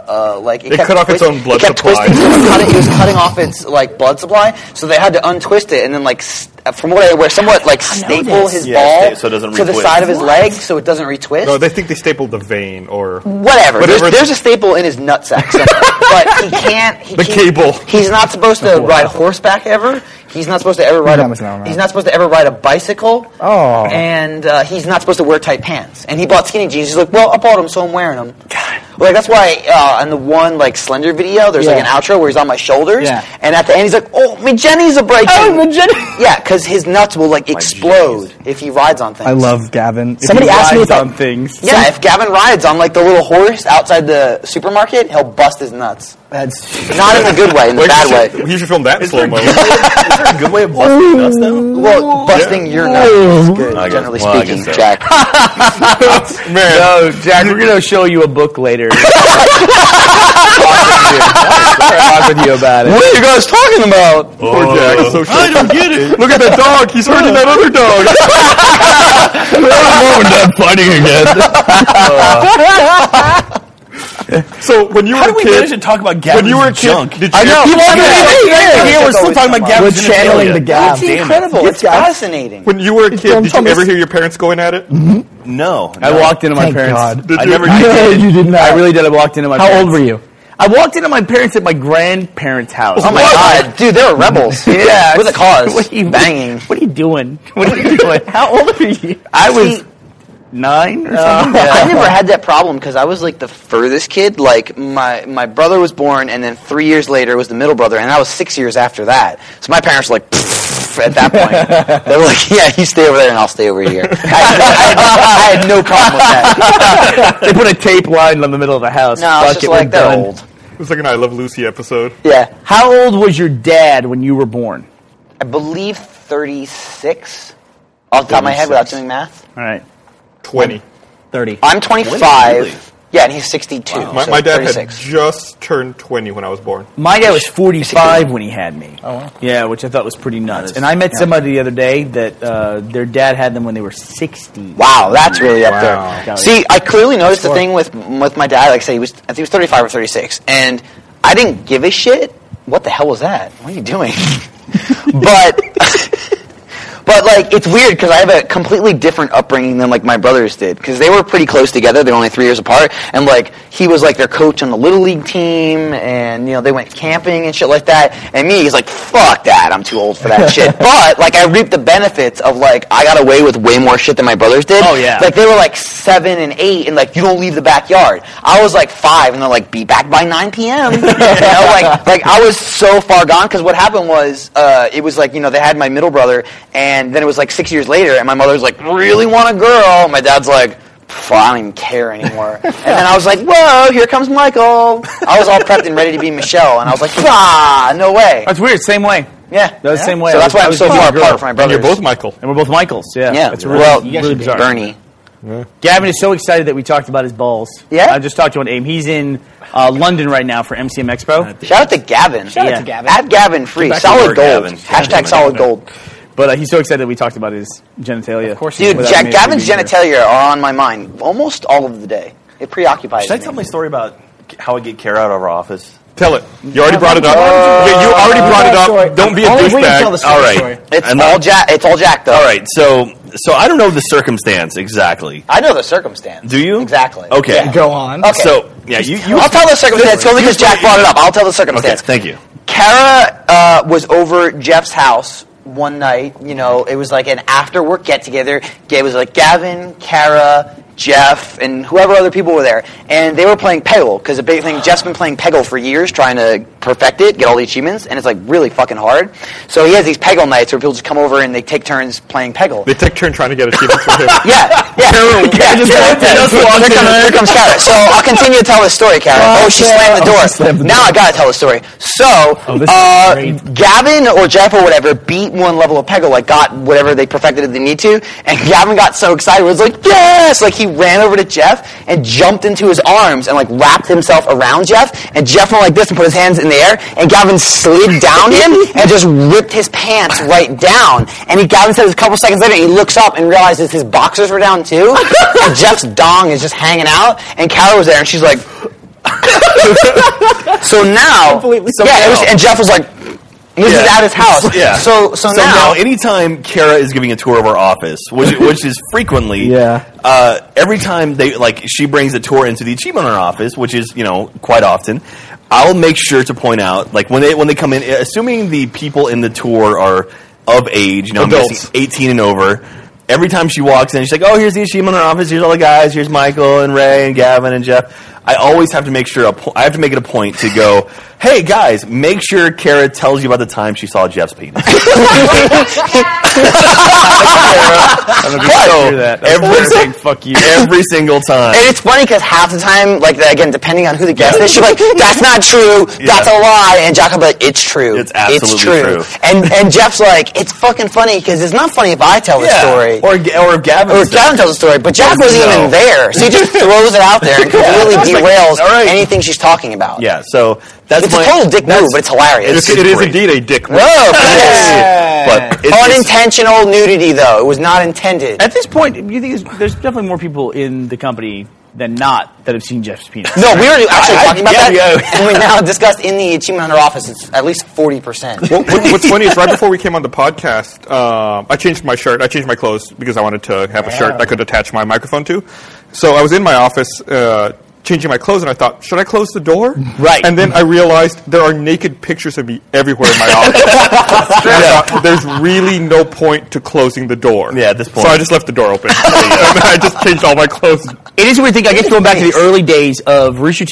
It cut off its own blood supply. It was cutting off its like blood supply, so they had to untwist it and then like from what I wear, somewhat like staple his ball so it doesn't to the retwist. side of his leg so it doesn't retwist. No, they think they stapled the vein or Whatever. There's a staple in his nutsack somewhere, but he can't. the cable. He's not supposed to ride horseback ever. He's not supposed to ever ride. He's not supposed to ever ride a bicycle. Oh. And he's not supposed to wear tight pants. And he bought skinny jeans. He's like, well, I bought them, so I'm wearing them. Like that's why in the one like Slender video, there's like an outro where he's on my shoulders, and at the end he's like, "Oh, my Jennies are breaking." Oh, my Jenny. Yeah, because his nuts will like explode if he rides on things. I love Gavin. Somebody asked me on things. Yeah, if Gavin rides on like the little horse outside the supermarket, he'll bust his nuts. That's Not in the good way, in the bad way. You should film that in slow-mo. Is there a good way of busting nuts, though? Well, busting your nuts is good, I guess- generally well, I speaking, guess so. Jack. Man, No, Jack, we're gonna show you a book later. Talk with you about it. What are you guys talking about? poor Jack. It's so I don't get it. Look at that dog. He's hurting that other dog. We're done fighting again. So when you were How a do we kid, manage to talk about Gavin's when you were a kid, junk? did you I know. We're still talking about Gavin's We're channeling genitalia. the Gav. It's incredible. It's fascinating. when you were a kid, John did you Thomas. ever hear your parents going at it? No. I walked into my Thank parents. God. Did I you? never No, did. you did not. I really did. I walked into my How parents. old were you? I walked into my parents at my grandparents' house. Oh my god, dude, they were rebels. Yeah. With a cause. What are you Banging. What are you doing? What are you doing? How old are you? I was 9 or something. I never had that problem because I was like the furthest kid. Like my brother was born, and then 3 years later was the middle brother, and I was 6 years after that. So my parents were like, at that point, they were like, "Yeah, you stay over there, and I'll stay over here." I had no problem with that. They put a tape line on the middle of the house. No, it's Fuck just it, like we're they're done. old. It was like an I Love Lucy episode. Yeah, How old was your dad when you were born? I believe 36 off the top of my head without doing math. All right. 20. 30. I'm 25. Yeah, and he's 62. Wow. So My dad 36. had just turned 20 when I was born. My dad was 45 when he had me. Oh, wow. Yeah, which I thought was pretty nuts. And I met somebody the other day that their dad had them when they were 60. Wow, that's really up Wow. there. See, I clearly noticed the thing with my dad. Like I say, I think he was 35 or 36, and I didn't give a shit. What the hell was that? What are you doing? But like, it's weird because I have a completely different upbringing than like my brothers did, because they were pretty close together. They're only 3 years apart, and like he was like their coach on the little league team, and you know they went camping and shit like that. And me, he's like, fuck that, I'm too old for that shit. But like I reaped the benefits of like I got away with way more shit than my brothers did. Oh yeah, like they were like 7 and 8, and like you don't leave the backyard. I was like 5, and they're like, be back by 9 p.m. You know, like I was so far gone, because what happened was it was like, you know, they had my middle brother, and then it was like 6 years later, and my mother's like, really want a girl? My dad's like, I don't even care anymore. And then I was like, whoa, here comes Michael. I was all prepped and ready to be Michelle, and I was like, no way. That's weird. Same way. Yeah. That was the same way. So that's why I'm so far apart from my And brothers. you're both Michael. And we're both Michaels. Yeah. Yeah. It's really, Well, really bizarre. Bernie. Gavin is so excited that we talked about his balls. Yeah? I just talked to him on AIM. He's in London right now for MCM Expo. Shout out to Gavin. Shout out to Gavin. At Gavin Free. Get back to Solid work, gold. Gavin. Hashtag solid gold. But he's so excited that we talked about his genitalia. Of course Dude, Without me Gavin's being here. genitalia are on my mind almost all of the day. It preoccupies Should I me. tell my story about how I get Kara out of our office? Tell it. You already brought it up. Yeah, you already brought it up. Don't be a Only we can tell the douchebag. story. All right. Sorry. It's all Jack, though. All right. So I don't know the circumstance exactly. I know the circumstance. Do you? Exactly. Okay. Yeah. Go on. Okay. So yeah, you I'll tell the circumstance only because Jack brought it up. I'll tell the Okay. circumstance. Thank you. Kara was over at Jeff's house one night. You know, it was like an after work get together. It was like Gavin, Kara, Jeff, and whoever other people were there, and they were playing Peggle, because the big thing, Jeff's been playing Peggle for years, trying to perfect it, get all the achievements, and it's like really fucking hard. So he has these Peggle nights where people just come over and they take turns playing Peggle. They take turn trying to get achievements from him. Yeah. Here comes Kara. So I'll continue to tell this story, Kara. Oh, she slammed the door. Now I gotta tell the story. So, Gavin or Jeff or whatever beat one level of Peggle, like got whatever they perfected that they need to, and Gavin got so excited, was like, yes! Like he ran over to Jeff and jumped into his arms and like wrapped himself around Jeff, and Jeff went like this and put his hands in the air, and Gavin slid down him and just ripped his pants right down. And Gavin said a couple seconds later, he looks up and realizes his boxers were down too, and Jeff's dong is just hanging out, and Kara was there, and she's like, so now, and Jeff was like, this is at his house. Yeah. So now, anytime Kara is giving a tour of our office, which is frequently, every time she brings a tour into the achievement on our office, which is quite often, I'll make sure to point out, like when they come in, assuming the people in the tour are of age, I'm guessing 18 and over. Every time she walks in, she's like, "Oh, here's the achievement on our office. Here's all the guys. Here's Michael and Ray and Gavin and Jeff." I always have to make sure I have to make it a point to go, "Hey guys, make sure Kara tells you about the time she saw Jeff's penis." Every single time. And it's funny because half the time, like again, depending on who the guest is, she's like, "That's not true. That's a lie." And Jack will be like, "It's true. It's absolutely true." And Jeff's like, "It's fucking funny because it's not funny if I tell the story, or if Gavin tells the story." But Jack wasn't even there, so he just throws it out there and completely derails anything she's talking about. Yeah, so that's a total dick move, but it's hilarious. It is indeed a dick move. Whoa, but unintentional nudity, though. It was not intended. At this point, you think there's definitely more people in the company than not that have seen Jeff's penis. No, we were actually talking about that, and we now discussed in the Achievement Hunter office, it's at least 40%. What's funny is right before we came on the podcast, I changed my shirt. I changed my clothes because I wanted to have a shirt I could attach my microphone to. So I was in my office changing my clothes, and I thought, should I close the door? Right. And then I realized there are naked pictures of me everywhere in my office. I thought, there's really no point to closing the door. Yeah, at this point. So I just left the door open. And I just changed all my clothes. It is a weird thing. I guess going back to the early days of Rooster Teeth,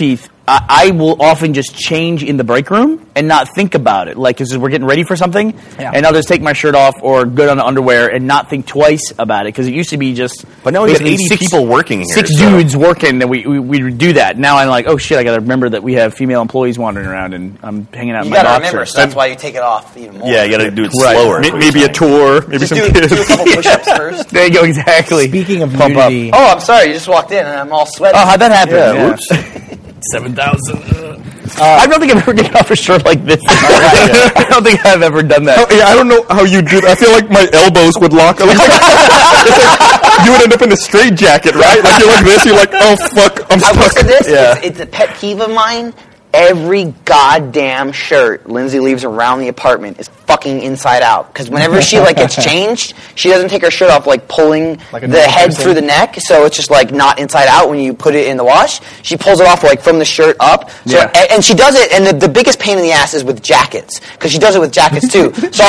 I will often just change in the break room and not think about it. Like, as we're getting ready for something, and I'll just take my shirt off or go down to underwear and not think twice about it. Because it used to be just... But now we got 80 people working here. 6 dudes working, and we do that. Now I'm like, oh shit, I got to remember that we have female employees wandering around, and I'm hanging out in my boxers. You got to remember, so that's why you take it off even more. Yeah, you got to do it slower. Maybe a tour, maybe just some do kids. a couple push-ups first. There you go, exactly. Speaking of Pump nudity... Oh, I'm sorry, you just walked in and I'm all sweaty. Oh, how'd that happen? Yeah, whoops. 7,000. I don't think I've ever taken off a shirt like this. I don't think I've ever done that. I don't know how you do that. I feel like my elbows would lock. It's like you would end up in a straight jacket, right? Like you're like this. You're like, oh fuck, I'm stuck. I will say this. Yeah. It's a pet peeve of mine. Every goddamn shirt Lindsay leaves around the apartment is fucking inside out. Because whenever she gets changed, she doesn't take her shirt off pulling the head through the neck. So it's just not inside out when you put it in the wash. She pulls it off from the shirt up. So, and she does it. And the biggest pain in the ass is with jackets, because she does it with jackets too. So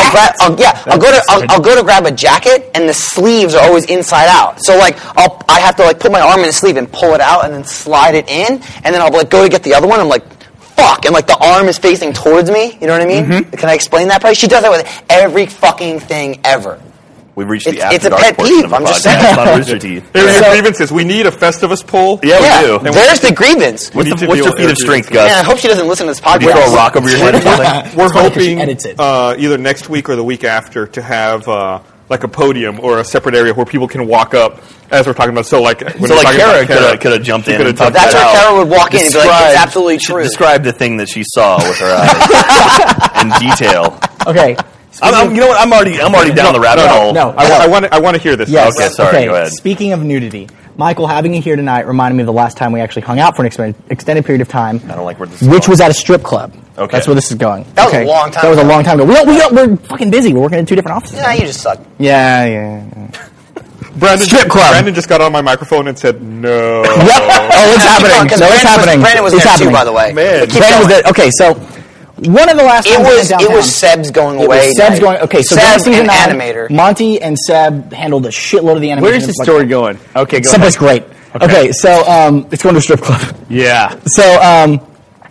I'll go to grab a jacket, and the sleeves are always inside out. So I have to put my arm in the sleeve and pull it out, and then slide it in, and then I'll go to get the other one. I'm like, fuck, and the arm is facing towards me. You know what I mean? Mm-hmm. Can I explain that? Probably she does that with every fucking thing ever. We've reached the it's after a dark pet portion peeve. of the I'm just podcast. saying. On Rooster Teeth. There's your grievances. We need a Festivus poll. Yeah, we do. There's the grievance. What's your feat of strength, Gus? Man, I hope she doesn't listen to this podcast. You throw a rock over your head or something? We're hoping edits it. Either next week or the week after to have a podium or a separate area where people can walk up as we're talking about. So Kara could have jumped in and talked That's that where out. Kara would walk in and be like, it's absolutely true. Describe the thing that she saw with her eyes in detail. Okay. You know what? I'm already down the rabbit hole. No. I want to hear this. Yes. Okay, sorry. Go ahead. Speaking of nudity, Michael, having you here tonight reminded me of the last time we actually hung out for an extended period of time. I don't like where this is Which going. was at a strip club. Okay. That's where this is going. That was a long time ago. That was a long time ago. We're fucking busy. We're working in 2 different offices. Yeah, you just suck. Yeah. Strip club. Brandon just got on my microphone and said, no. Yep. Oh, it's happening. Because No, it's happening. Brandon was It's there happening. too, by the way. Man. Brandon was there. Okay, so one of the last times we went downtown, it was Seb's going it away. was Seb's going. Okay, so Seb season and 9, animator. Monty and Seb handled a shitload of the animation. Where's the story going? Okay, go Someplace ahead. great. Okay, so it's going to a strip club. Yeah. So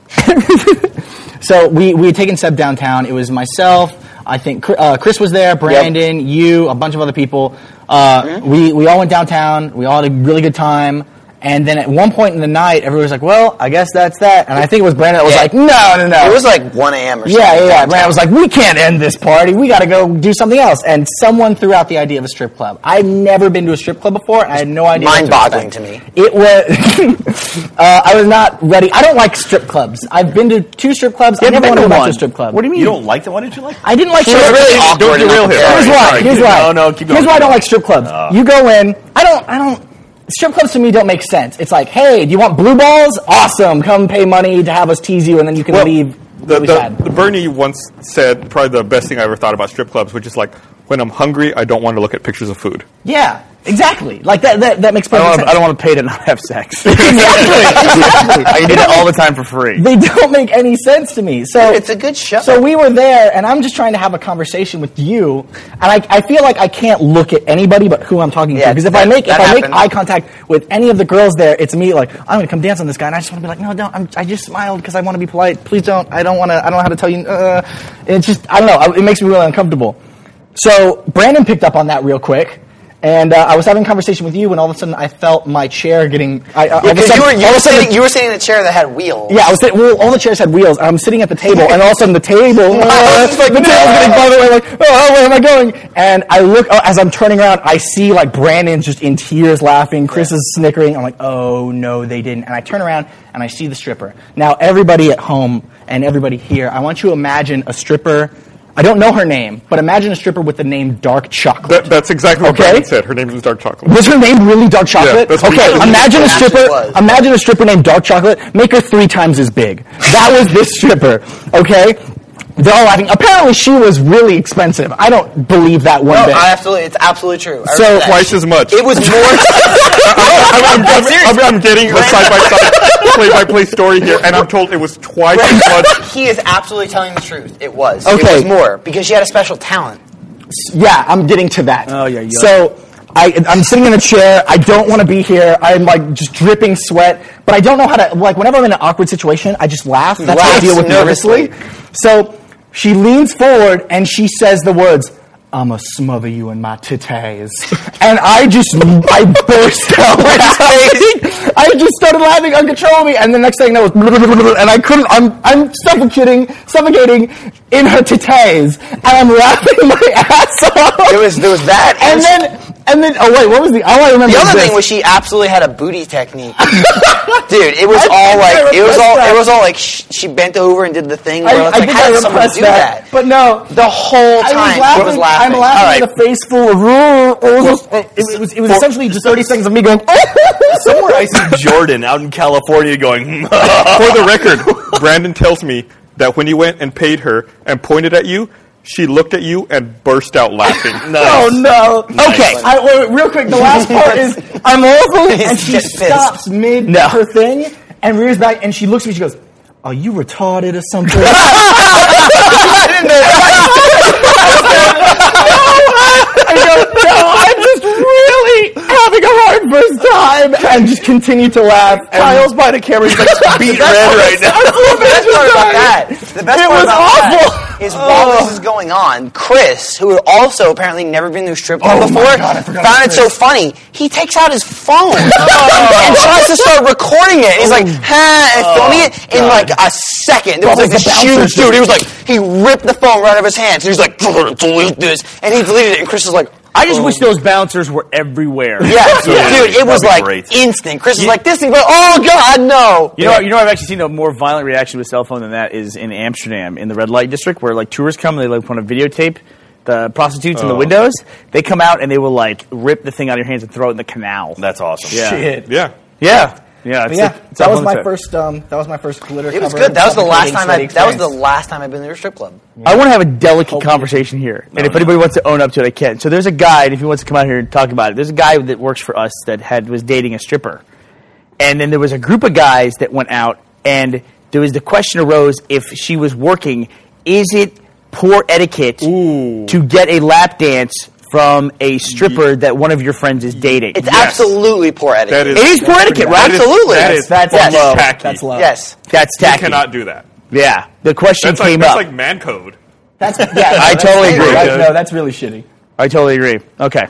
so we had taken Seb downtown. It was myself. I think Chris was there. Brandon, you, a bunch of other people. We all went downtown. We all had a really good time. And then at one point in the night, everybody was like, well, I guess that's that. And I think it was Brandon that was like, no. It was 1 a.m. or something. Yeah. Brandon was like, we can't end this party. We got to go do something else. And someone threw out the idea of a strip club. I've never been to a strip club before, and I had no idea. Mind-boggling to me. It was. I was not ready. I don't like strip clubs. I've been to 2 strip clubs. I never want to go back to a strip club. What do you mean? You don't like them? Why didn't you like them? I didn't like He strip was clubs. really awkward. Don't get real here. Here's why. Here's why. No, keep going. Here's why I don't like strip clubs. You go in. I don't. Strip clubs to me don't make sense. It's like, hey, do you want blue balls? Awesome. Come pay money to have us tease you, and then you can leave. The Bernie once said probably the best thing I ever thought about strip clubs, which is when I'm hungry, I don't want to look at pictures of food. Yeah, exactly. Like that makes perfect sense. I don't want to pay to not have sex. Exactly. I can do it all the time for free. They don't make any sense to me. So It's a good show. So we were there, and I'm just trying to have a conversation with you, and I feel like I can't look at anybody but who I'm talking to. Because if I make eye contact with any of the girls there, it's me like, I'm going to come dance on this guy, and I just want to be like, no, don't. I just smiled because I want to be polite. Please don't. I don't know how to tell you. It's just, I don't know. It makes me really uncomfortable. So Brandon picked up on that real quick. And I was having a conversation with you, and all of a sudden I felt my chair getting. You were sitting in a chair that had wheels. Yeah, all the chairs had wheels. I'm sitting at the table, and all of a sudden the table's getting farther away. Like, where am I going? And I look as I'm turning around. I see Brandon's just in tears, laughing. Chris is snickering. I'm like, oh no, they didn't. And I turn around and I see the stripper. Now, everybody at home and everybody here, I want you to imagine a stripper. I don't know her name, but imagine a stripper with the name Dark Chocolate. That's exactly what Brandon said. Her name is Dark Chocolate. Was her name really Dark Chocolate? Yeah, that's okay, imagine a stripper. Imagine a stripper named Dark Chocolate. Make her 3 times as big. That was this stripper. Okay. They're all laughing. Apparently, she was really expensive. I don't believe that one bit. It's absolutely true. So twice as much. It was more. I'm getting a side-by-side, play-by-play story here, and I'm told it was twice as much. He is absolutely telling the truth. It was. Okay. It was more because she had a special talent. Yeah, I'm getting to that. Oh, yeah. So I'm sitting in a chair. I don't want to be here. I'm like just dripping sweat, but I don't know how to, like, whenever I'm in an awkward situation, I just laugh. That's how I deal with nervously. So she leans forward and she says the words, "I'ma smother you in my titties." And I burst out laughing. I just started laughing uncontrollably, and the next thing I know was, and I couldn't, I'm suffocating in her titties, and I'm laughing my ass off. There was that. And then, oh wait, what was all I remember? The other was thing was she absolutely had a booty technique. Dude, it was all like she bent over and did the thing. Where I think how I did someone repressed do that. But no, the whole time I was laughing. I'm laughing with a face full of it was essentially just 30 seconds of me going. Somewhere I see Jordan out in California going. For the record, Brandon tells me that when you went and paid her and pointed at you, she looked at you and burst out laughing. Nice. Oh no! Nice. Okay, wait, real quick. The last part is I'm laughing and she stops mid her thing and rears back and she looks at me. She goes, "Are you retarded or something?" I go, "No, I'm just really having a hard first time," and just continue to laugh. Kyle's by the camera, he's like beat red right now. The best part about that awful. Is while this is going on, Chris, who had also apparently never been to a strip club before, found it so funny, he takes out his phone and tries to start recording it. He's like, and filming it in like a second. There was like this huge dude. He was like, he ripped the phone right out of his hands. And he's like, delete this. And he deleted it. And Chris was like, I just wish those bouncers were everywhere. Yeah, dude, it was like instant. Chris was like, this thing, but oh god, no. You know, I've actually seen a more violent reaction to a cell phone than that is in Amsterdam, in the red light district, where like tourists come and they like want to videotape the prostitutes in the windows. They come out and they will like rip the thing out of your hands and throw it in the canal. That's awesome. Yeah. Shit. Yeah. Yeah. Yeah, that was my first. That was my first glitter. It was good. That was the last time. That was the last time I've been to a strip club. I want to have a delicate conversation here, and if anybody wants to own up to it, I can. So there's a guy, and if he wants to come out here and talk about it, there's a guy that works for us that was dating a stripper, and then there was a group of guys that went out, and there was the question arose if she was working, is it poor etiquette to get a lap dance from a stripper that one of your friends is dating? It's absolutely poor etiquette. It is poor etiquette, right? Absolutely. That's low. tacky. That's low. Yes. That's You tacky. cannot do that. Yeah. The question came That's up. like man code. I totally agree. No, that's really shitty. I totally agree. Okay.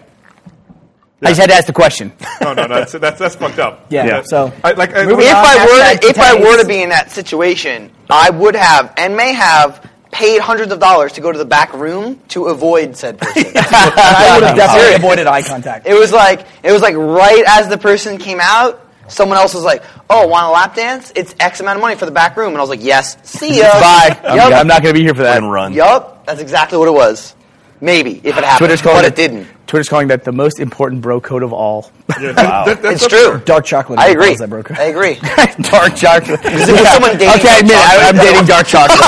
I just had to ask the question. No, that's fucked up. Yeah. So If I were to be in that situation, I would have and may have paid hundreds of dollars to go to the back room to avoid said person. I would have definitely avoided eye contact. It was like right as the person came out, someone else was like, "Oh, want a lap dance? It's X amount of money for the back room." And I was like, "Yes, see ya." Bye. I'm not going to be here for that. And run. Yup, that's exactly what it was. Maybe if it happened, but it didn't. Twitter's calling that the most important bro code of all. Yeah, Wow. It's true. Dark chocolate. I agree. That broke. I agree. Dark chocolate. Is someone dating okay, I admit I'm dating dark chocolate.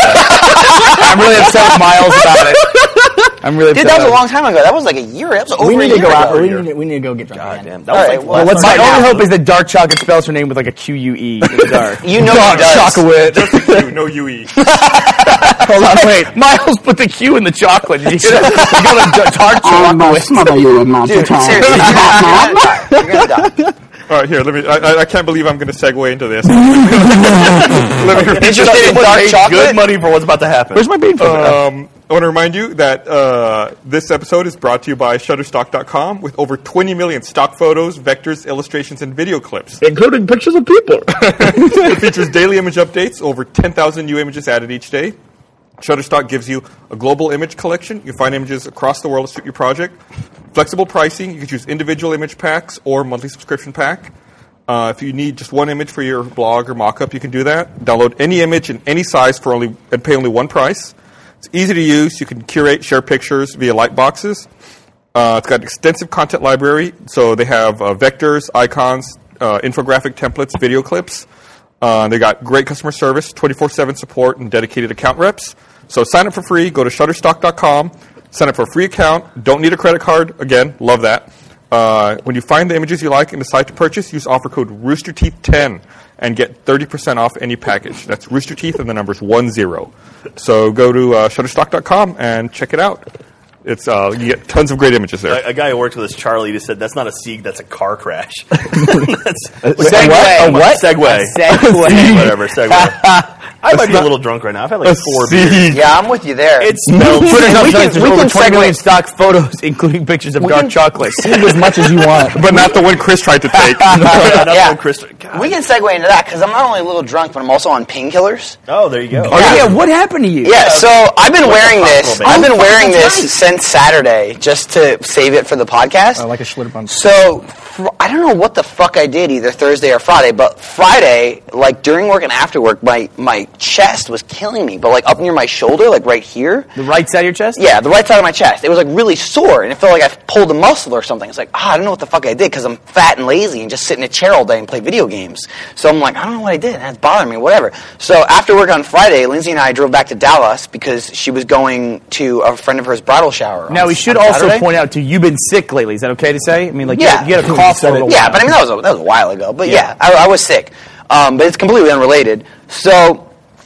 I'm really upset with Miles about it. I'm really upset. Dude, that was a about long time ago. That was like a year. That was over We need a to year go out. ago. We need to go get drunk again. Damn, that was like well, it. My right only now. hope is that dark chocolate spells her name with like a Q-U-E. Dark. You know dark he does. chocolate. Just like you, no UE. Hold on, wait. Miles put the Q in the chocolate. Did you got a dark I'ma chocolate. smother you in my Dude, titties. seriously, you're gonna die. All right, here. Let me. I can't believe I'm going to segue into this. Interested in dark chocolate? Good money for what's about to happen. Where's my bean from? I want to remind you that this episode is brought to you by Shutterstock.com with over 20 million stock photos, vectors, illustrations, and video clips. Including pictures of people. It features daily image updates, over 10,000 new images added each day. Shutterstock gives you a global image collection. You can find images across the world to suit your project. Flexible pricing. You can choose individual image packs or monthly subscription pack. If you need just one image for your blog or mock-up, you can do that. Download any image in any size and pay only one price. It's easy to use. You can curate, share pictures via Lightboxes. It's got an extensive content library. So they have vectors, icons, infographic templates, video clips. They got great customer service, 24/7 support, and dedicated account reps. So sign up for free. Go to Shutterstock.com. Sign up for a free account. Don't need a credit card. Again, love that. When you find the images you like and decide to purchase, use offer code RoosterTeeth10 and get 30% off any package. That's Rooster Teeth and the number's 10. So go to Shutterstock.com and check it out. It's you get tons of great images there. A guy who works with us, Charlie, just said that's not a Sieg, that's a car crash. Segway. A what? Segway. Segway. Whatever. Segway. I might be a little drunk right now. I've had like 4 beers. Yeah, I'm with you there. It smells. We can segue- 20 million stock photos, including pictures of dark chocolate. Sieg as much as you want. But not the one Chris tried to take. Yeah. Chris, We can segue into that because I'm not only a little drunk, but I'm also on painkillers. oh, there you go. Oh, yeah, what happened to you? Yeah, so I've been wearing this. hospital, I've baby. been wearing this since Saturday just to save it for the podcast. Like a Schlitterbahn. So I don't know what the fuck I did either Thursday or Friday, but Friday, like during work and after work, my chest was killing me, but like up near my shoulder, like right here. The right side of your chest? Yeah, the right side of my chest. It was like really sore, and it felt like I pulled a muscle or something. It's like, I don't know what the fuck I did because I'm fat and lazy and just sit in a chair all day and play video games. So I'm like, I don't know what I did, and it's bothering me, whatever. So after work on Friday, Lindsay and I drove back to Dallas because she was going to a friend of hers bridal shower. Now, we should on also Saturday. point out, too, you've been sick lately. Is that okay to say? I mean, like, Yeah. you had a cough for a little Yeah, while. but I mean, that was a while ago. But yeah, I was sick. But it's completely unrelated. So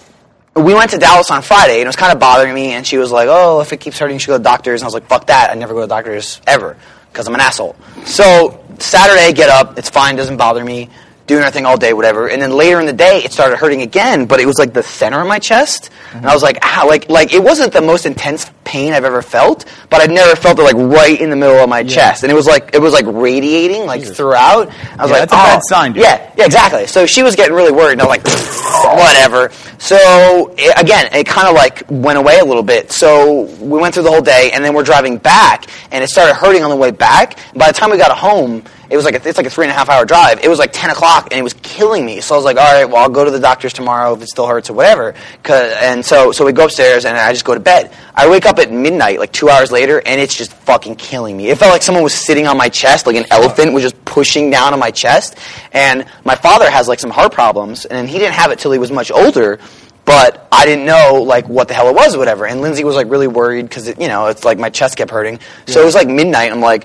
we went to Dallas on Friday, and it was kind of bothering me, and she was like, oh, if it keeps hurting, you should go to doctors. And I was like, fuck that. I never go to doctors ever because I'm an asshole. So Saturday, get up. It's fine. Doesn't bother me. Doing our thing all day, whatever. And then later in the day, it started hurting again, but it was like the center of my chest. And I was like, ow. Like it wasn't the most intense pain I've ever felt, but I'd never felt it like right in the middle of my chest. And it was like radiating like throughout. I was like, that's a bad sign, dude. Yeah, exactly. So she was getting really worried, and I was like, whatever. So it kind of like went away a little bit. So we went through the whole day, and then we're driving back, and it started hurting on the way back. By the time we got home, it's like a 3.5 hour drive. It was like 10 o'clock, and it was killing me. So I was like, all right, well, I'll go to the doctor's tomorrow if it still hurts or whatever. And so we go upstairs, and I just go to bed. I wake up at midnight, like 2 hours later, and it's just fucking killing me. It felt like someone was sitting on my chest, like an elephant was just pushing down on my chest. And my father has like some heart problems, and he didn't have it till he was much older. But I didn't know like what the hell it was or whatever. And Lindsay was like really worried because it's like my chest kept hurting. So it was like midnight. I'm like,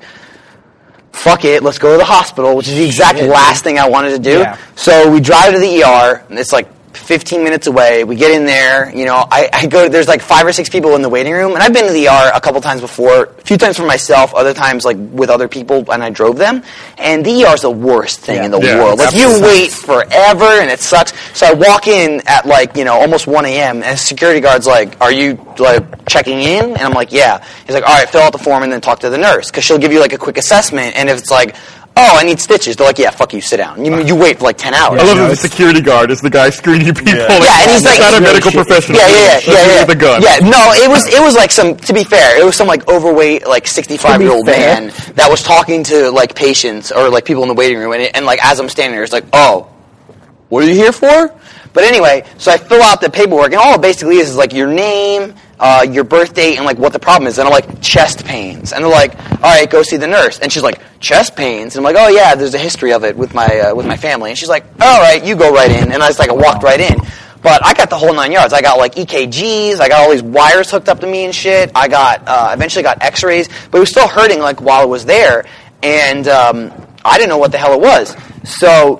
fuck it, let's go to the hospital, which is the exact last thing I wanted to do. Yeah. So we drive to the ER, and it's like 15 minutes away. We get in there, I go, there's like 5 or 6 people in the waiting room, and I've been to the ER a couple times before, a few times for myself, other times like with other people, and I drove them, and the ER is the worst thing in the world. Like you wait forever, and it sucks. So I walk in at like, almost 1 a.m., and the security guard's like, are you like checking in? And I'm like, yeah. He's like, all right, fill out the form and then talk to the nurse, because she'll give you like a quick assessment, and if it's like, oh, I need stitches. They're like, yeah, fuck you, sit down. You wait for like 10 hours. I love that the security guard is the guy screening people. Yeah, and he's like, not a medical professional. Yeah. With a gun. Yeah, no, it was like to be fair, it was some like overweight, like 65-year-old man that was talking to like patients or like people in the waiting room, and like as I'm standing there, it's like, oh, what are you here for? But anyway, so I fill out the paperwork, and all it basically is like your name, your birth date, and like what the problem is. And I'm like, chest pains. And they're like, all right, go see the nurse. And she's like, chest pains? And I'm like, oh yeah, there's a history of it with my family. And she's like, all right, you go right in. And I walked right in. But I got the whole 9 yards. I got like EKGs. I got all these wires hooked up to me and shit. I got eventually got X-rays, but it was still hurting like while it was there. And I didn't know what the hell it was. So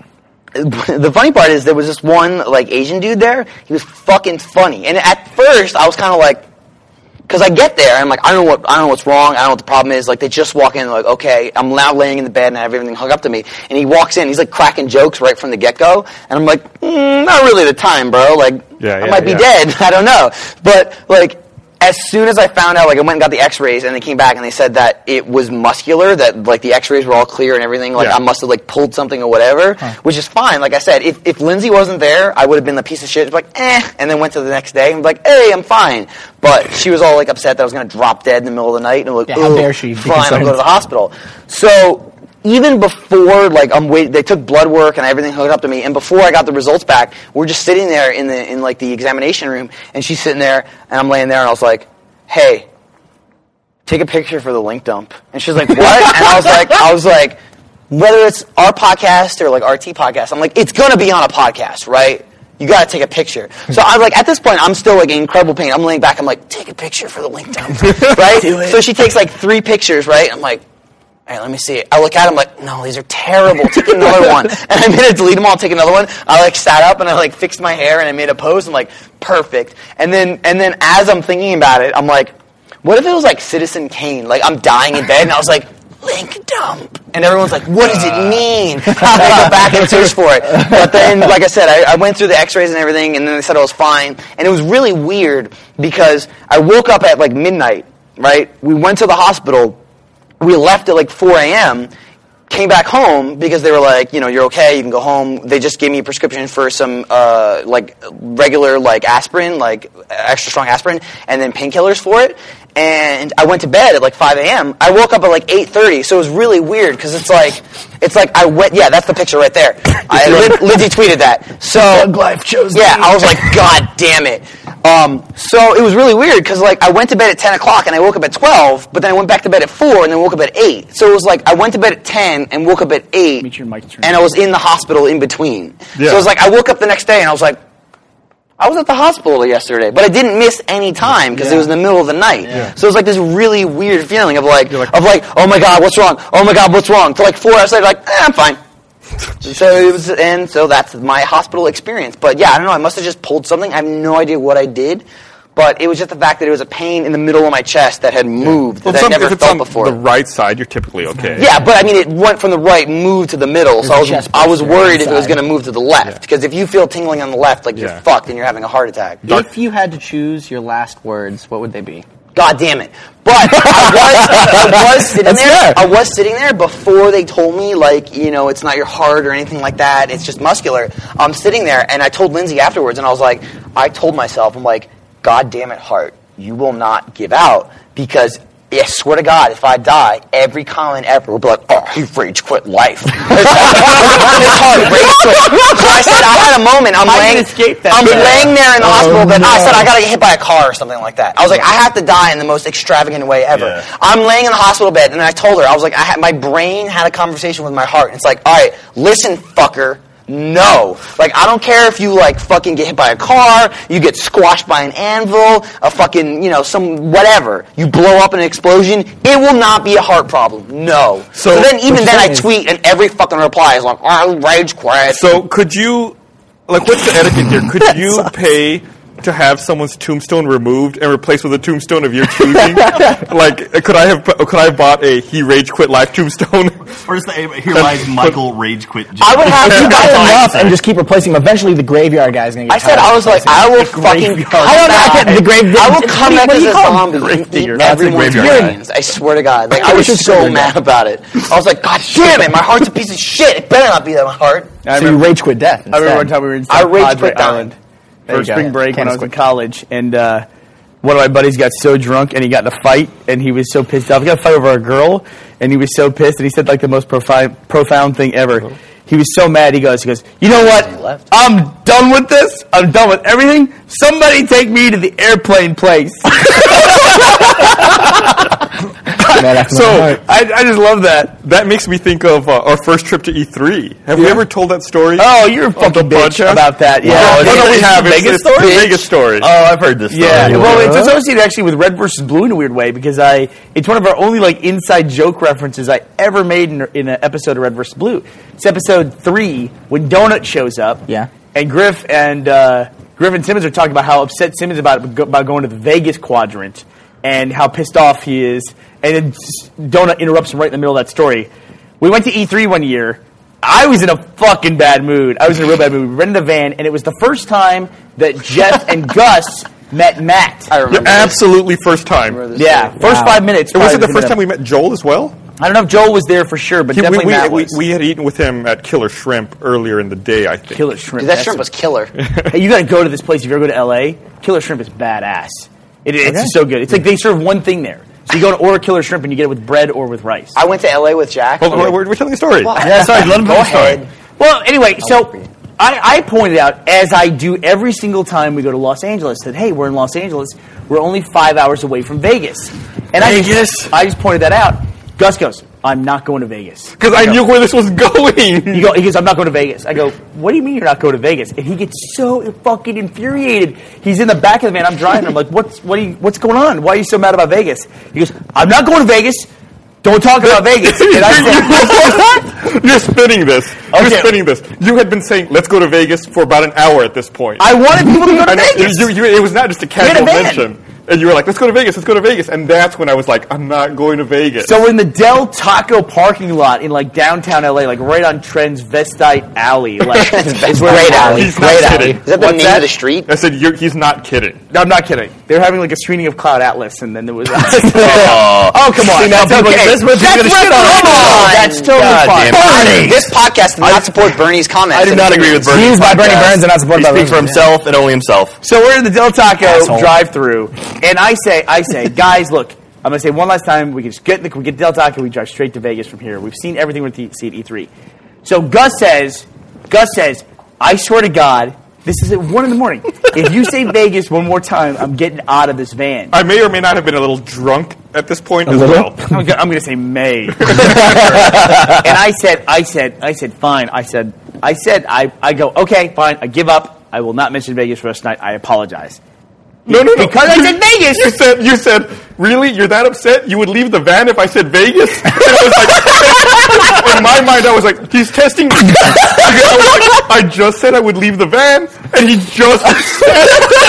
the funny part is there was this one like Asian dude there. He was fucking funny. And at first I was kind of like, because I get there and I'm like, I don't know what's wrong. I don't know what the problem is. Like they just walk in, like, okay, I'm now laying in the bed and I have everything hung up to me. And he walks in, he's like cracking jokes right from the get go, and I'm like, not really the time, bro. Like I might be dead. I don't know. But like as soon as I found out, like I went and got the X-rays, and they came back and they said that it was muscular, that like the X-rays were all clear and everything. Like I must have like pulled something or whatever, which is fine. Like I said, if Lindsay wasn't there, I would have been the piece of shit, like and then went to the next day and be like, hey, I'm fine. But she was all like upset that I was going to drop dead in the middle of the night, and I'm like, how dare she? Fine, I'll go to the hospital. So even before, like, they took blood work and everything hooked up to me, and before I got the results back, we're just sitting there in the examination room, and she's sitting there, and I'm laying there, and I was like, hey, take a picture for the link dump. And she's like, what? And I was like, whether it's our podcast or like RT podcast, I'm like, it's gonna be on a podcast, right? You gotta take a picture. So I'm like, at this point, I'm still like in incredible pain. I'm laying back, I'm like, take a picture for the link dump, right? So she takes like 3 pictures, right? I'm like, all right, let me see it. I look at them like, no, these are terrible. Take another one. And I made her delete them all, take another one. I like sat up and I like fixed my hair and I made a pose and like, perfect. And then as I'm thinking about it, I'm like, what if it was like Citizen Kane? Like, I'm dying in bed, and I was like, link dump. And everyone's like, what does it mean? And I go back and search for it. But then, like I said, I went through the x-rays and everything, and then they said I was fine. And it was really weird because I woke up at like midnight, right? We went to the hospital. We left at like 4 a.m., came back home because they were like, you're okay, you can go home. They just gave me a prescription for some like regular like aspirin, like extra strong aspirin, and then painkillers for it. And I went to bed at like 5 a.m. I woke up at like 8:30, so it was really weird because it's like I went. Yeah, that's the picture right there. Lindsay tweeted that. So life chose. Yeah, I was like, God damn it. So it was really weird because like I went to bed at 10 o'clock and I woke up at 12, but then I went back to bed at 4 and then woke up at 8. So it was like I went to bed at 10 and woke up at 8, and I was in the hospital in between. Yeah. So it was like I woke up the next day and I was like, I was at the hospital yesterday, but I didn't miss any time because it was in the middle of the night. Yeah. So it was like this really weird feeling of like, oh my God, what's wrong? Oh my God, what's wrong? To like 4 hours later, like, I'm fine. So that's my hospital experience. But yeah, I don't know. I must have just pulled something. I have no idea what I did. But it was just the fact that it was a pain in the middle of my chest that had moved that I never felt before. The right side, you're typically okay. Yeah, but I mean, it went from the right, moved to the middle. So I was worried if it was going to move to the left. Because if you feel tingling on the left, like you're fucked and you're having a heart attack. If you had to choose your last words, what would they be? God damn it. But I was sitting there. I was sitting there before they told me, like, it's not your heart or anything like that. It's just muscular. I'm sitting there, and I told Lindsay afterwards, and I told myself, I'm like, God damn it, heart, you will not give out, because I swear to God, if I die, every comment ever will be like, oh, he rage quit life. His heart rage quit. So I said, I had a moment, I'm laying there in the hospital, but I said, I gotta get hit by a car or something like that. I was like, I have to die in the most extravagant way ever. Yeah. I'm laying in the hospital bed, and then I told her, I was like, my brain had a conversation with my heart, and it's like, alright, listen, fucker. No. Like, I don't care if you, like, fucking get hit by a car, you get squashed by an anvil, a fucking, some whatever. You blow up in an explosion, it will not be a heart problem. No. So then, even then, I tweet, and every fucking reply is like, oh, rage quit. So, could you, like, what's the etiquette here? Could you pay to have someone's tombstone removed and replaced with a tombstone of your choosing? Like, could I have bought a he rage quit life tombstone? Or is the here lies Michael rage quit? I would have to buy enough and just keep replacing them. Eventually, the graveyard guy's gonna get. I was like, I will fucking. I will come back as a zombie and eat everyone's brains. I swear to God, like I was so mad about it. I was like, God damn it, my heart's a piece of shit. It better not be that my heart. So you rage quit death. I remember one time we were in Padre Island for spring break when I was in college, and one of my buddies got so drunk and he got in a fight, and he was so pissed off. He got in a fight over a girl, and he was so pissed, and he said like the most profound thing ever. He was so mad. He goes, you know what? I'm done with this. I'm done with everything. Somebody take me to the airplane place. So I just love that. That makes me think of our first trip to E3. Have we ever told that story? Oh, you're a fucking bitch about that. Yeah. No, we have. Vegas story? Vegas story. Oh, I've heard this story. Yeah. Well, it's associated actually with Red vs. Blue in a weird way, because it's one of our only like inside joke references I ever made in an episode of Red vs. Blue. It's episode 3 when Donut shows up. Yeah. And Griff and Simmons are talking about how upset Simmons about going to the Vegas quadrant and how pissed off he is. And then Donut interrupts him right in the middle of that story. We went to E3 one year. I was in a fucking bad mood. I was in a real bad mood. We rented a van, and it was the first time that Jeff and Gus met Matt. I remember. Absolutely first time. Yeah, first 5 minutes. Was it the first time we met Joel as well? I don't know if Joel was there for sure, but definitely Matt was. We had eaten with him at Killer Shrimp earlier in the day, I think. Killer Shrimp. Dude, that shrimp was killer. Hey, you got to go to this place if you ever go to L.A. Killer Shrimp is badass. It's just so good. It's like they serve one thing there. So you go to order Killer Shrimp and you get it with bread or with rice. I went to L.A. with Jack. We're telling a story. Well, yeah, sorry. Let him go ahead. Well, anyway, so I pointed out, as I do every single time we go to Los Angeles, that, hey, we're in Los Angeles. We're only 5 hours away from Vegas. And I just pointed that out. Gus goes, I'm not going to Vegas. Because I knew where this was going. He goes, I'm not going to Vegas. I go, what do you mean you're not going to Vegas? And he gets so fucking infuriated. He's in the back of the van. I'm driving. I'm like, what's going on? Why are you so mad about Vegas? He goes, I'm not going to Vegas. Don't talk about Vegas. And I said, You're spinning this. Okay. You're spinning this. You had been saying, let's go to Vegas for about an hour at this point. I wanted people to go to Vegas. It was not just a casual mention. And you were like, let's go to Vegas, and that's when I was like, I'm not going to Vegas. So we're in the Del Taco parking lot in like downtown LA, like right on Transvestite Alley. Like, It's Great Alley. He's not Great Alley. kidding. Is that the What's name that? of the street? I said, he's not kidding. No, I'm not kidding. They were having like a screening of Cloud Atlas, and then there was. Oh, come on! That's okay. That's totally fine. Bernie! This podcast does not support Bernie's comments. I do not agree with Bernie. Views by Bernie Burns are not supported He by speaks for Bernie. himself and only himself. So we're in the Del Taco Asshole. drive-through, and I say, guys, look, I'm gonna say one last time. We can just get Del Taco. We drive straight to Vegas from here. We've seen everything we see at E3. So Gus says, I swear to God, this is at 1 a.m. If you say Vegas one more time, I'm getting out of this van. I may or may not have been a little drunk at this point as well. I'm gonna say May. And I said, fine. I go, okay, fine. I give up. I will not mention Vegas for the rest of the night. I apologize. No. Because I said Vegas. You said, really? You're that upset? You would leave the van if I said Vegas? And I was like, in my mind, I was like, he's testing me. I just said I would leave the van, and he just said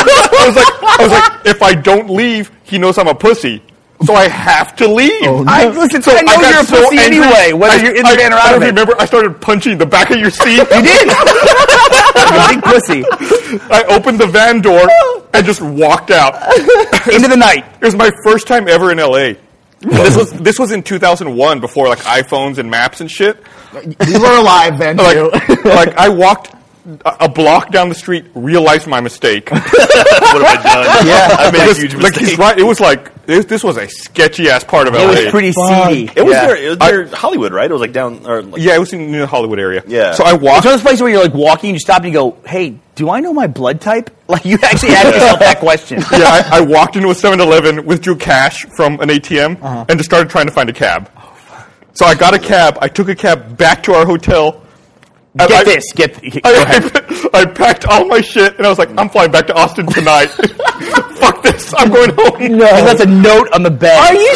I was like, if I don't leave, he knows I'm a pussy. So I have to leave. Oh, no. I know got you're a pussy anyway, whether you're in the van or out of it. I remember I started punching the back of your seat. You did. You're a big pussy. I opened the van door and just walked out. Into the night. It was my first time ever in LA. This was in 2001, before like iPhones and maps and shit. We were alive then too. Like I walked a block down the street, realized my mistake. What have I done? Yeah, I made a huge like mistake. he's right. It was like this was a sketchy ass part of LA. It was pretty seedy. It was near Hollywood, right? It was like down. Or like, Yeah, it was in the Hollywood area. Yeah. So I It's walked. one of those places where you're like walking, and you stop and you go, "Hey, do I know my blood type?" Like you actually ask yourself that question. Yeah, I walked into a 7-Eleven, withdrew cash from an ATM, and just started trying to find a cab. So I got a cab. I took a cab back to our hotel. Go ahead. I packed all my shit, and I was like, I'm flying back to Austin tonight. Fuck this. I'm going home. He left a note on the bed. Are you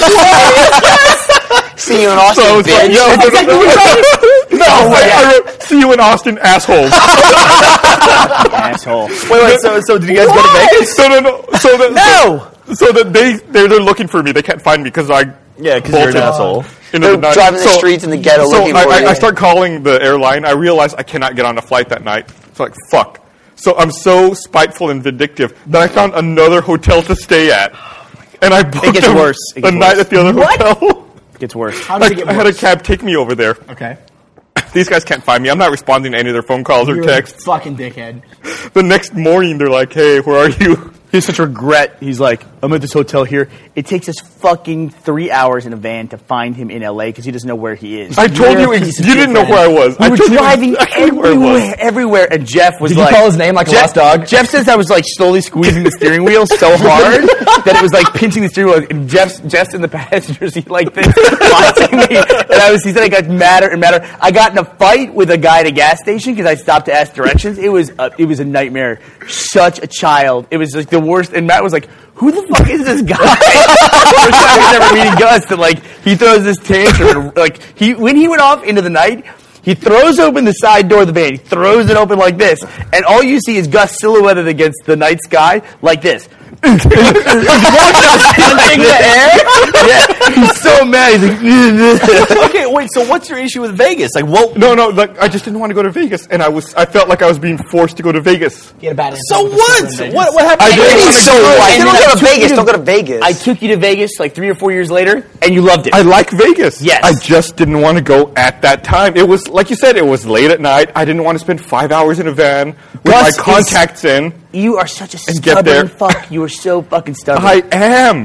See you in Austin, So I was like, bitch. I wrote, see you in Austin, assholes. asshole? wait. So did you guys go to Vegas? No. So that they're looking for me. They can't find me because I Yeah, because you're an asshole. into the night. Driving the streets in the ghetto looking for you. I start calling the airline. I realize I cannot get on a flight that night. It's like, fuck. So I'm so spiteful and vindictive that I found another hotel to stay at. And I booked gets worse. It gets a night worse. at the other hotel. It gets worse. How did it get I had a worse? cab take me over there. Okay. These guys can't find me. I'm not responding to any of their phone calls or You're texts. a fucking dickhead. The next morning, they're like, hey, where are you? He has such regret. He's like, I'm at this hotel here. It takes us fucking 3 hours in a van to find him in LA because he doesn't know where he is. I told you, a piece of you shit, didn't know man. where I was. We I were told you driving exactly where I was. everywhere, and Jeff was Did you like, call his name like a lost dog? Jeff says I was like slowly squeezing the steering wheel so hard that it was like pinching the steering wheel. And Jeff's in the passenger seat like this, watching me. And he said I got madder and madder. I got in a fight with a guy at a gas station because I stopped to ask directions. It was a nightmare. Such a child. It was like the worst. And Matt was like, who the fuck is this guy? First time he's ever meeting Gus, that like he throws this tantrum. Like when he went off into the night, he throws open the side door of the van. He throws it open like this, and all you see is Gus silhouetted against the night sky like this. He's in the air. Yeah, he's so mad. He's like, Okay, wait. So what's your issue with Vegas? Like, what? No, like, I just didn't want to go to Vegas, and I felt like I was being forced to go to Vegas. He had a bad So answer with the what? silver in Vegas. What happened? I didn't want to So go. what? And Don't then go I to took Vegas. you- Don't go to Vegas. I took you to Vegas like 3 or 4 years later, and you loved it. I like Vegas. Yes. I just didn't want to go at that time. It was, like you said, it was late at night. I didn't want to spend 5 hours in a van with Gus my is- contacts in. You are such a get there. stubborn fuck. You are so fucking stubborn. I am.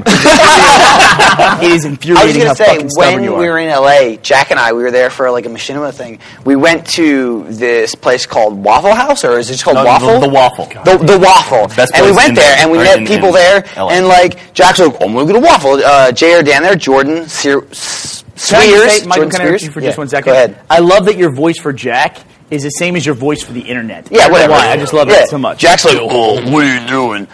It is I was infuriating how going to say, fucking stubborn when you we are. were in LA, Jack and I, we were there for like a machinima thing. We went to this place called Waffle House, or is it just called No, Waffle? the Waffle. The Waffle. Best And we place went in- there, and we or met in people there, LA. and like, Jack's like, oh, I'm going to get a waffle. Jay or Dan there, Jordan, Can I just Spears. say, Michael, Jordan can I interrupt Spears? you for Yeah, just 1 second? Go ahead. I love that your voice for Jack is the same as your voice for the internet. Yeah, I don't know whatever. why. I just love it so much. Jack's like, oh, what are you doing?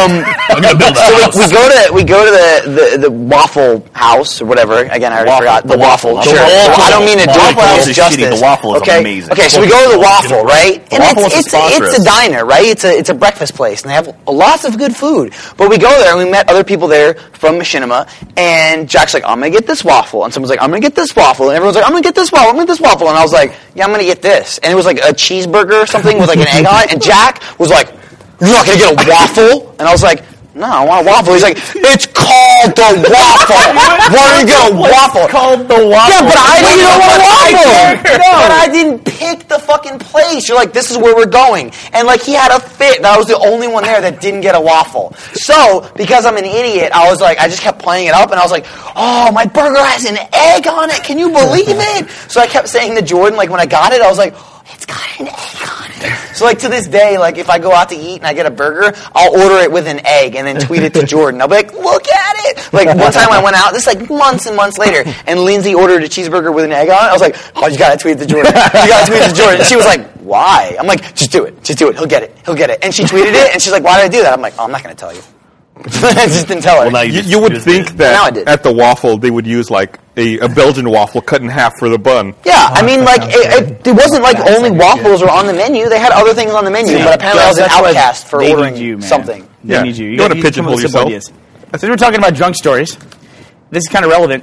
So we go to the Waffle House or whatever. Again, I already forgot. The Waffle. Sure. I don't mean to do Waffle House it is justice. shitty. The Waffle is amazing. Okay, so we go to the Waffle, right? And Waffle is it's a diner, right? It's a breakfast place, and they have lots of good food. But we go there, and we met other people there from Machinima, and Jack's like, I'm going to get this waffle. And someone's like, I'm going to get this waffle. And everyone's like, I'm going to get this waffle. I'm going to get this waffle. And I was like, yeah, I'm going to get this. And it was like a cheeseburger or something with like an egg on it. And Jack was like, you're not going to get a waffle? And I was like, no, I want a waffle. He's like, it's called the waffle. Why don't you get a waffle? It's called the waffle. Yeah, but I didn't know what waffle. But I didn't pick the fucking place. You're like, this is where we're going. And like, he had a fit that I was the only one there that didn't get a waffle. So, because I'm an idiot, I was like, I just kept playing it up, and I was like, oh, my burger has an egg on it. Can you believe it? So I kept saying to Jordan, like, when I got it, I was like, it's got an egg on it. So like to this day, like if I go out to eat and I get a burger, I'll order it with an egg and then tweet it to Jordan. I'll be like, look at it. Like one time I went out, this is like months and months later, and Lindsay ordered a cheeseburger with an egg on it. I was like, oh, you gotta tweet it to Jordan. You gotta tweet it to Jordan. And she was like, why? I'm like, just do it. Just do it. He'll get it. He'll get it. And she tweeted it, and she's like, why did I do that? I'm like, oh, I'm not gonna tell you. I just didn't tell her. Well, now You would think that at the waffle they would use like a Belgian waffle cut in half for the bun. Yeah, I mean, like it wasn't like only waffles were on the menu. They had other things on the menu, but apparently I was an outcast for ordering something. They need you. You want to pigeonhole yourself. So we're talking about drunk stories. This is kind of relevant.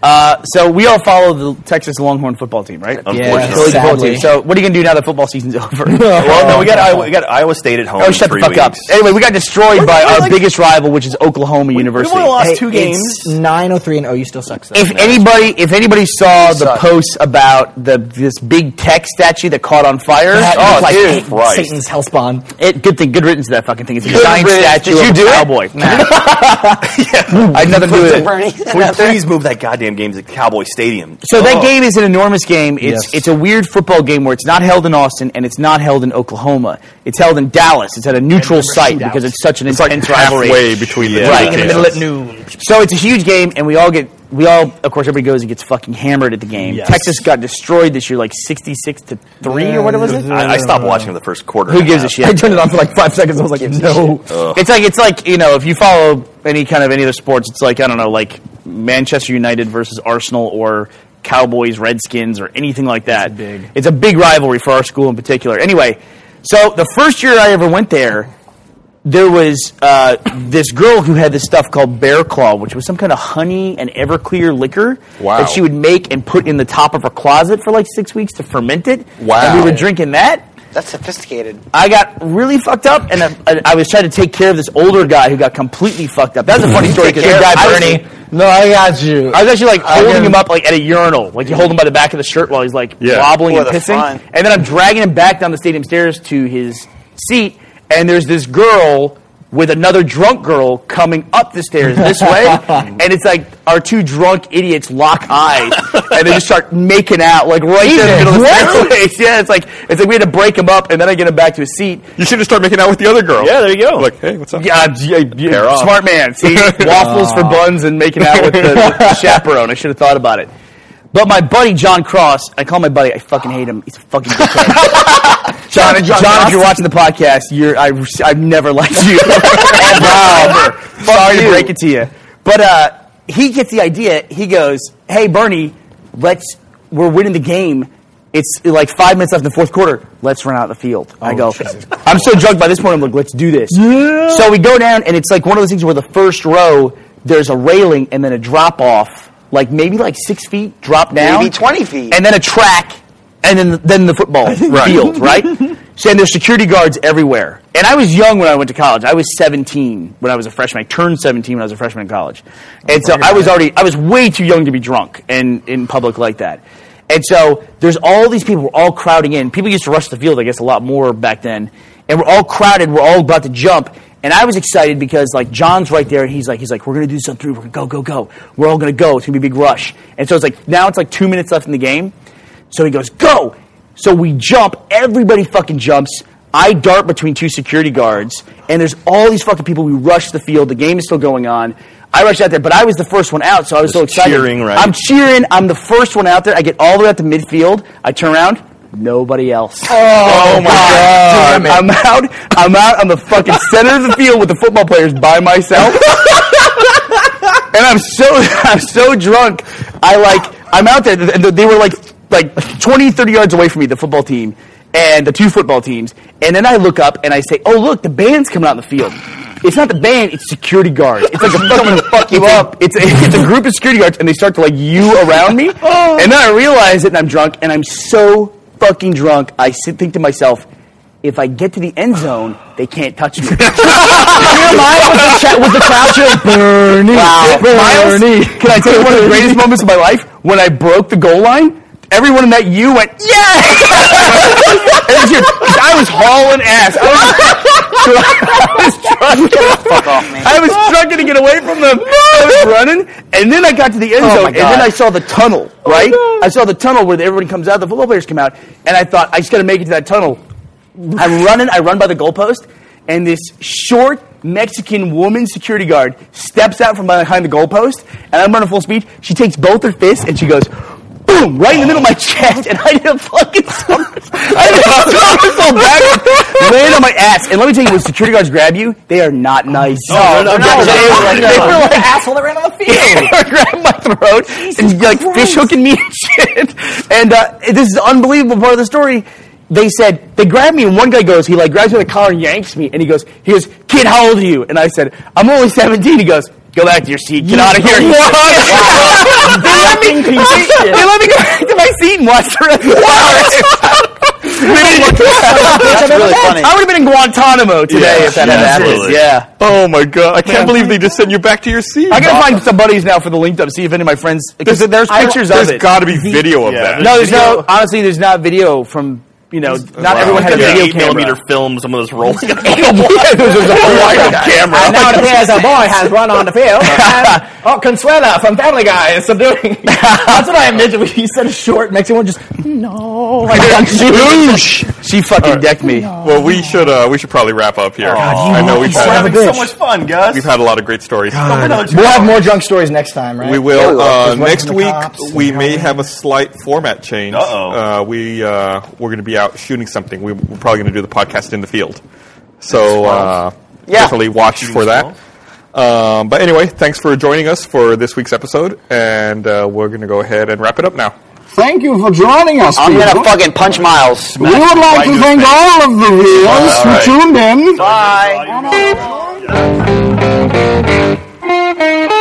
So we all follow the Texas Longhorn football team, right? Unfortunately. Sadly. So what are you going to do now that football season's over? Well, no, we got Iowa State at home. Oh, shut the fuck up. Anyway, we got destroyed by our biggest rival, which is Oklahoma University. We only lost 2 games. It's 9-3-0. You still suck. If anybody saw the posts about this big tech statue that caught on fire, like Christ. Satan's hellspawn. good riddance to that fucking thing. It's a giant statue Did you of do a it? cowboy. Nah. I had nothing to do with it. Bernie. Can we please move that goddamn game to Cowboy Stadium? So that game is an enormous game. It's a weird football game where it's not held in Austin and it's not held in Oklahoma. It's held in Dallas. It's at a neutral site because it's such an intense rivalry. Halfway between the Right, two in the teams. middle at noon. So it's a huge game, and we all, of course, everybody goes and gets fucking hammered at the game. Yes. Texas got destroyed this year, like 66-3 or whatever was it? I stopped watching the first quarter. Who gives a shit? I turned it on for like 5 seconds. I was like, no. It's like if you follow any other sports, it's like I don't know, like Manchester United versus Arsenal or Cowboys, Redskins, or anything like that. It's a big rivalry for our school in particular. Anyway, so the first year I ever went there was this girl who had this stuff called Bear Claw, which was some kind of honey and Everclear liquor that she would make and put in the top of her closet for like 6 weeks to ferment it. Wow. And we were drinking that. That's sophisticated. I got really fucked up, and I was trying to take care of this older guy who got completely fucked up. That's a funny story because Bernie. No, I got you. I was actually like holding him up like at a urinal, like you hold him by the back of the shirt while he's like wobbling and pissing, and then I'm dragging him back down the stadium stairs to his seat, and there's this girl with another drunk girl coming up the stairs this way, and it's like our 2 drunk idiots lock eyes, and they just start making out like right there in the middle of the stairways. Yeah, it's like we had to break him up, and then I get him back to his seat. You should have started making out with the other girl. Yeah, there you go. Like, hey, what's up? Yeah, smart man. See, waffles for buns and making out with the chaperone. I should have thought about it. But my buddy John Cross, I call my buddy. I fucking hate him. He's a fucking dickhead. John, if you're watching the podcast, I've never liked you. Ever. Sorry to break it to you. But he gets the idea. He goes, "Hey Bernie, we're winning the game. It's like 5 minutes left in the fourth quarter. Let's run out the field." I go, I'm so drunk by this point. I'm like, let's do this. Yeah. So we go down, and it's like one of those things where the first row there's a railing and then a drop off. Like maybe 6 feet drop down, maybe 20 feet, and then a track, and then the football field, right? So and there's security guards everywhere. And I was young when I went to college. I was 17 when I was a freshman. I turned 17 when I was a freshman in college, and so I was way too young to be drunk and in public like that. And so there's all these people, we're all crowding in. People used to rush the field, I guess, a lot more back then. And we're all crowded. We're all about to jump. And I was excited because, like, John's right there, and he's like, we're going to do this on 3. We're going to go. We're all going to go. It's going to be a big rush. And so now it's 2 minutes left in the game. So he goes, go! So we jump. Everybody fucking jumps. I dart between 2 security guards. And there's all these fucking people. We rush the field. The game is still going on. I rushed out there, but I was the first one out, so I was so excited. Cheering, right? I'm cheering. I'm the first one out there. I get all the way out to midfield. I turn around. Nobody else. Oh my God! I'm out on the fucking center of the field with the football players by myself, and I'm so drunk. I'm out there, and they were like 20, 30 yards away from me, the football team and the 2 football teams, and then I look up and I say, "Oh look, the band's coming out in the field." It's not the band; it's security guards. It's like someone to fuck you up. It's a group of security guards, and they start to you around me, and then I realize it, and I'm drunk, and I'm so fucking drunk. I think to myself, if I get to the end zone, they can't touch me. With the crowd cheering, Bernie, Bernie. Can I tell you one of the greatest moments of my life? When I broke the goal line, everyone in that U went, yeah! I was hauling ass. I was trying to get away from them. I was running, and then I got to the end zone, and then I saw the tunnel, right? I saw the tunnel where everybody comes out, the football players come out, and I thought, I just got to make it to that tunnel. I'm running, I run by the goalpost, and this short Mexican woman security guard steps out from behind the goalpost, and I'm running full speed. She takes both her fists, and she goes, boom, right in the middle of my chest, and I did a fucking somersault back, land on my ass. And let me tell you, when security guards grab you, they are not nice. No, they were like the asshole that ran on the field. They were grabbing my throat and fish hooking me and shit. And this is an unbelievable part of the story. They said, they grabbed me, and one guy goes, he grabs me by the collar and yanks me, and he goes, kid, how old are you? And I said, I'm only 17. He goes, go back to your seat. Get out of here. They let me go back to my seat and watch the rest of the That's really funny. I would have been in Guantanamo today if that had happened. Yeah. Oh my God! I can't believe they just sent you back to your seat. I gotta find some buddies now for the link to see if any of my friends, because there's pictures of it. There's got to be video of that. No, honestly, there's not video from. Not everyone had a video 8mm film. Some of those rolls. There's a wide camera. And now it appears a boy has run on the field. And, Consuela from Family Guy is subduing. That's what I imagined when you said a short Mexican one. Just no. She fucking decked me. Well, we should probably wrap up here. I know we've had so much fun, Gus. We've had a lot of great stories. We'll have more drunk stories next time, right? We will. Next week we may have a slight format change. We're going to be out shooting something. We're probably going to do the podcast in the field. So definitely watch for that. But anyway, thanks for joining us for this week's episode, and we're going to go ahead and wrap it up now. Thank you for joining us, I'm going to fucking punch Miles. We would like to thank all of the viewers who tuned in. Bye.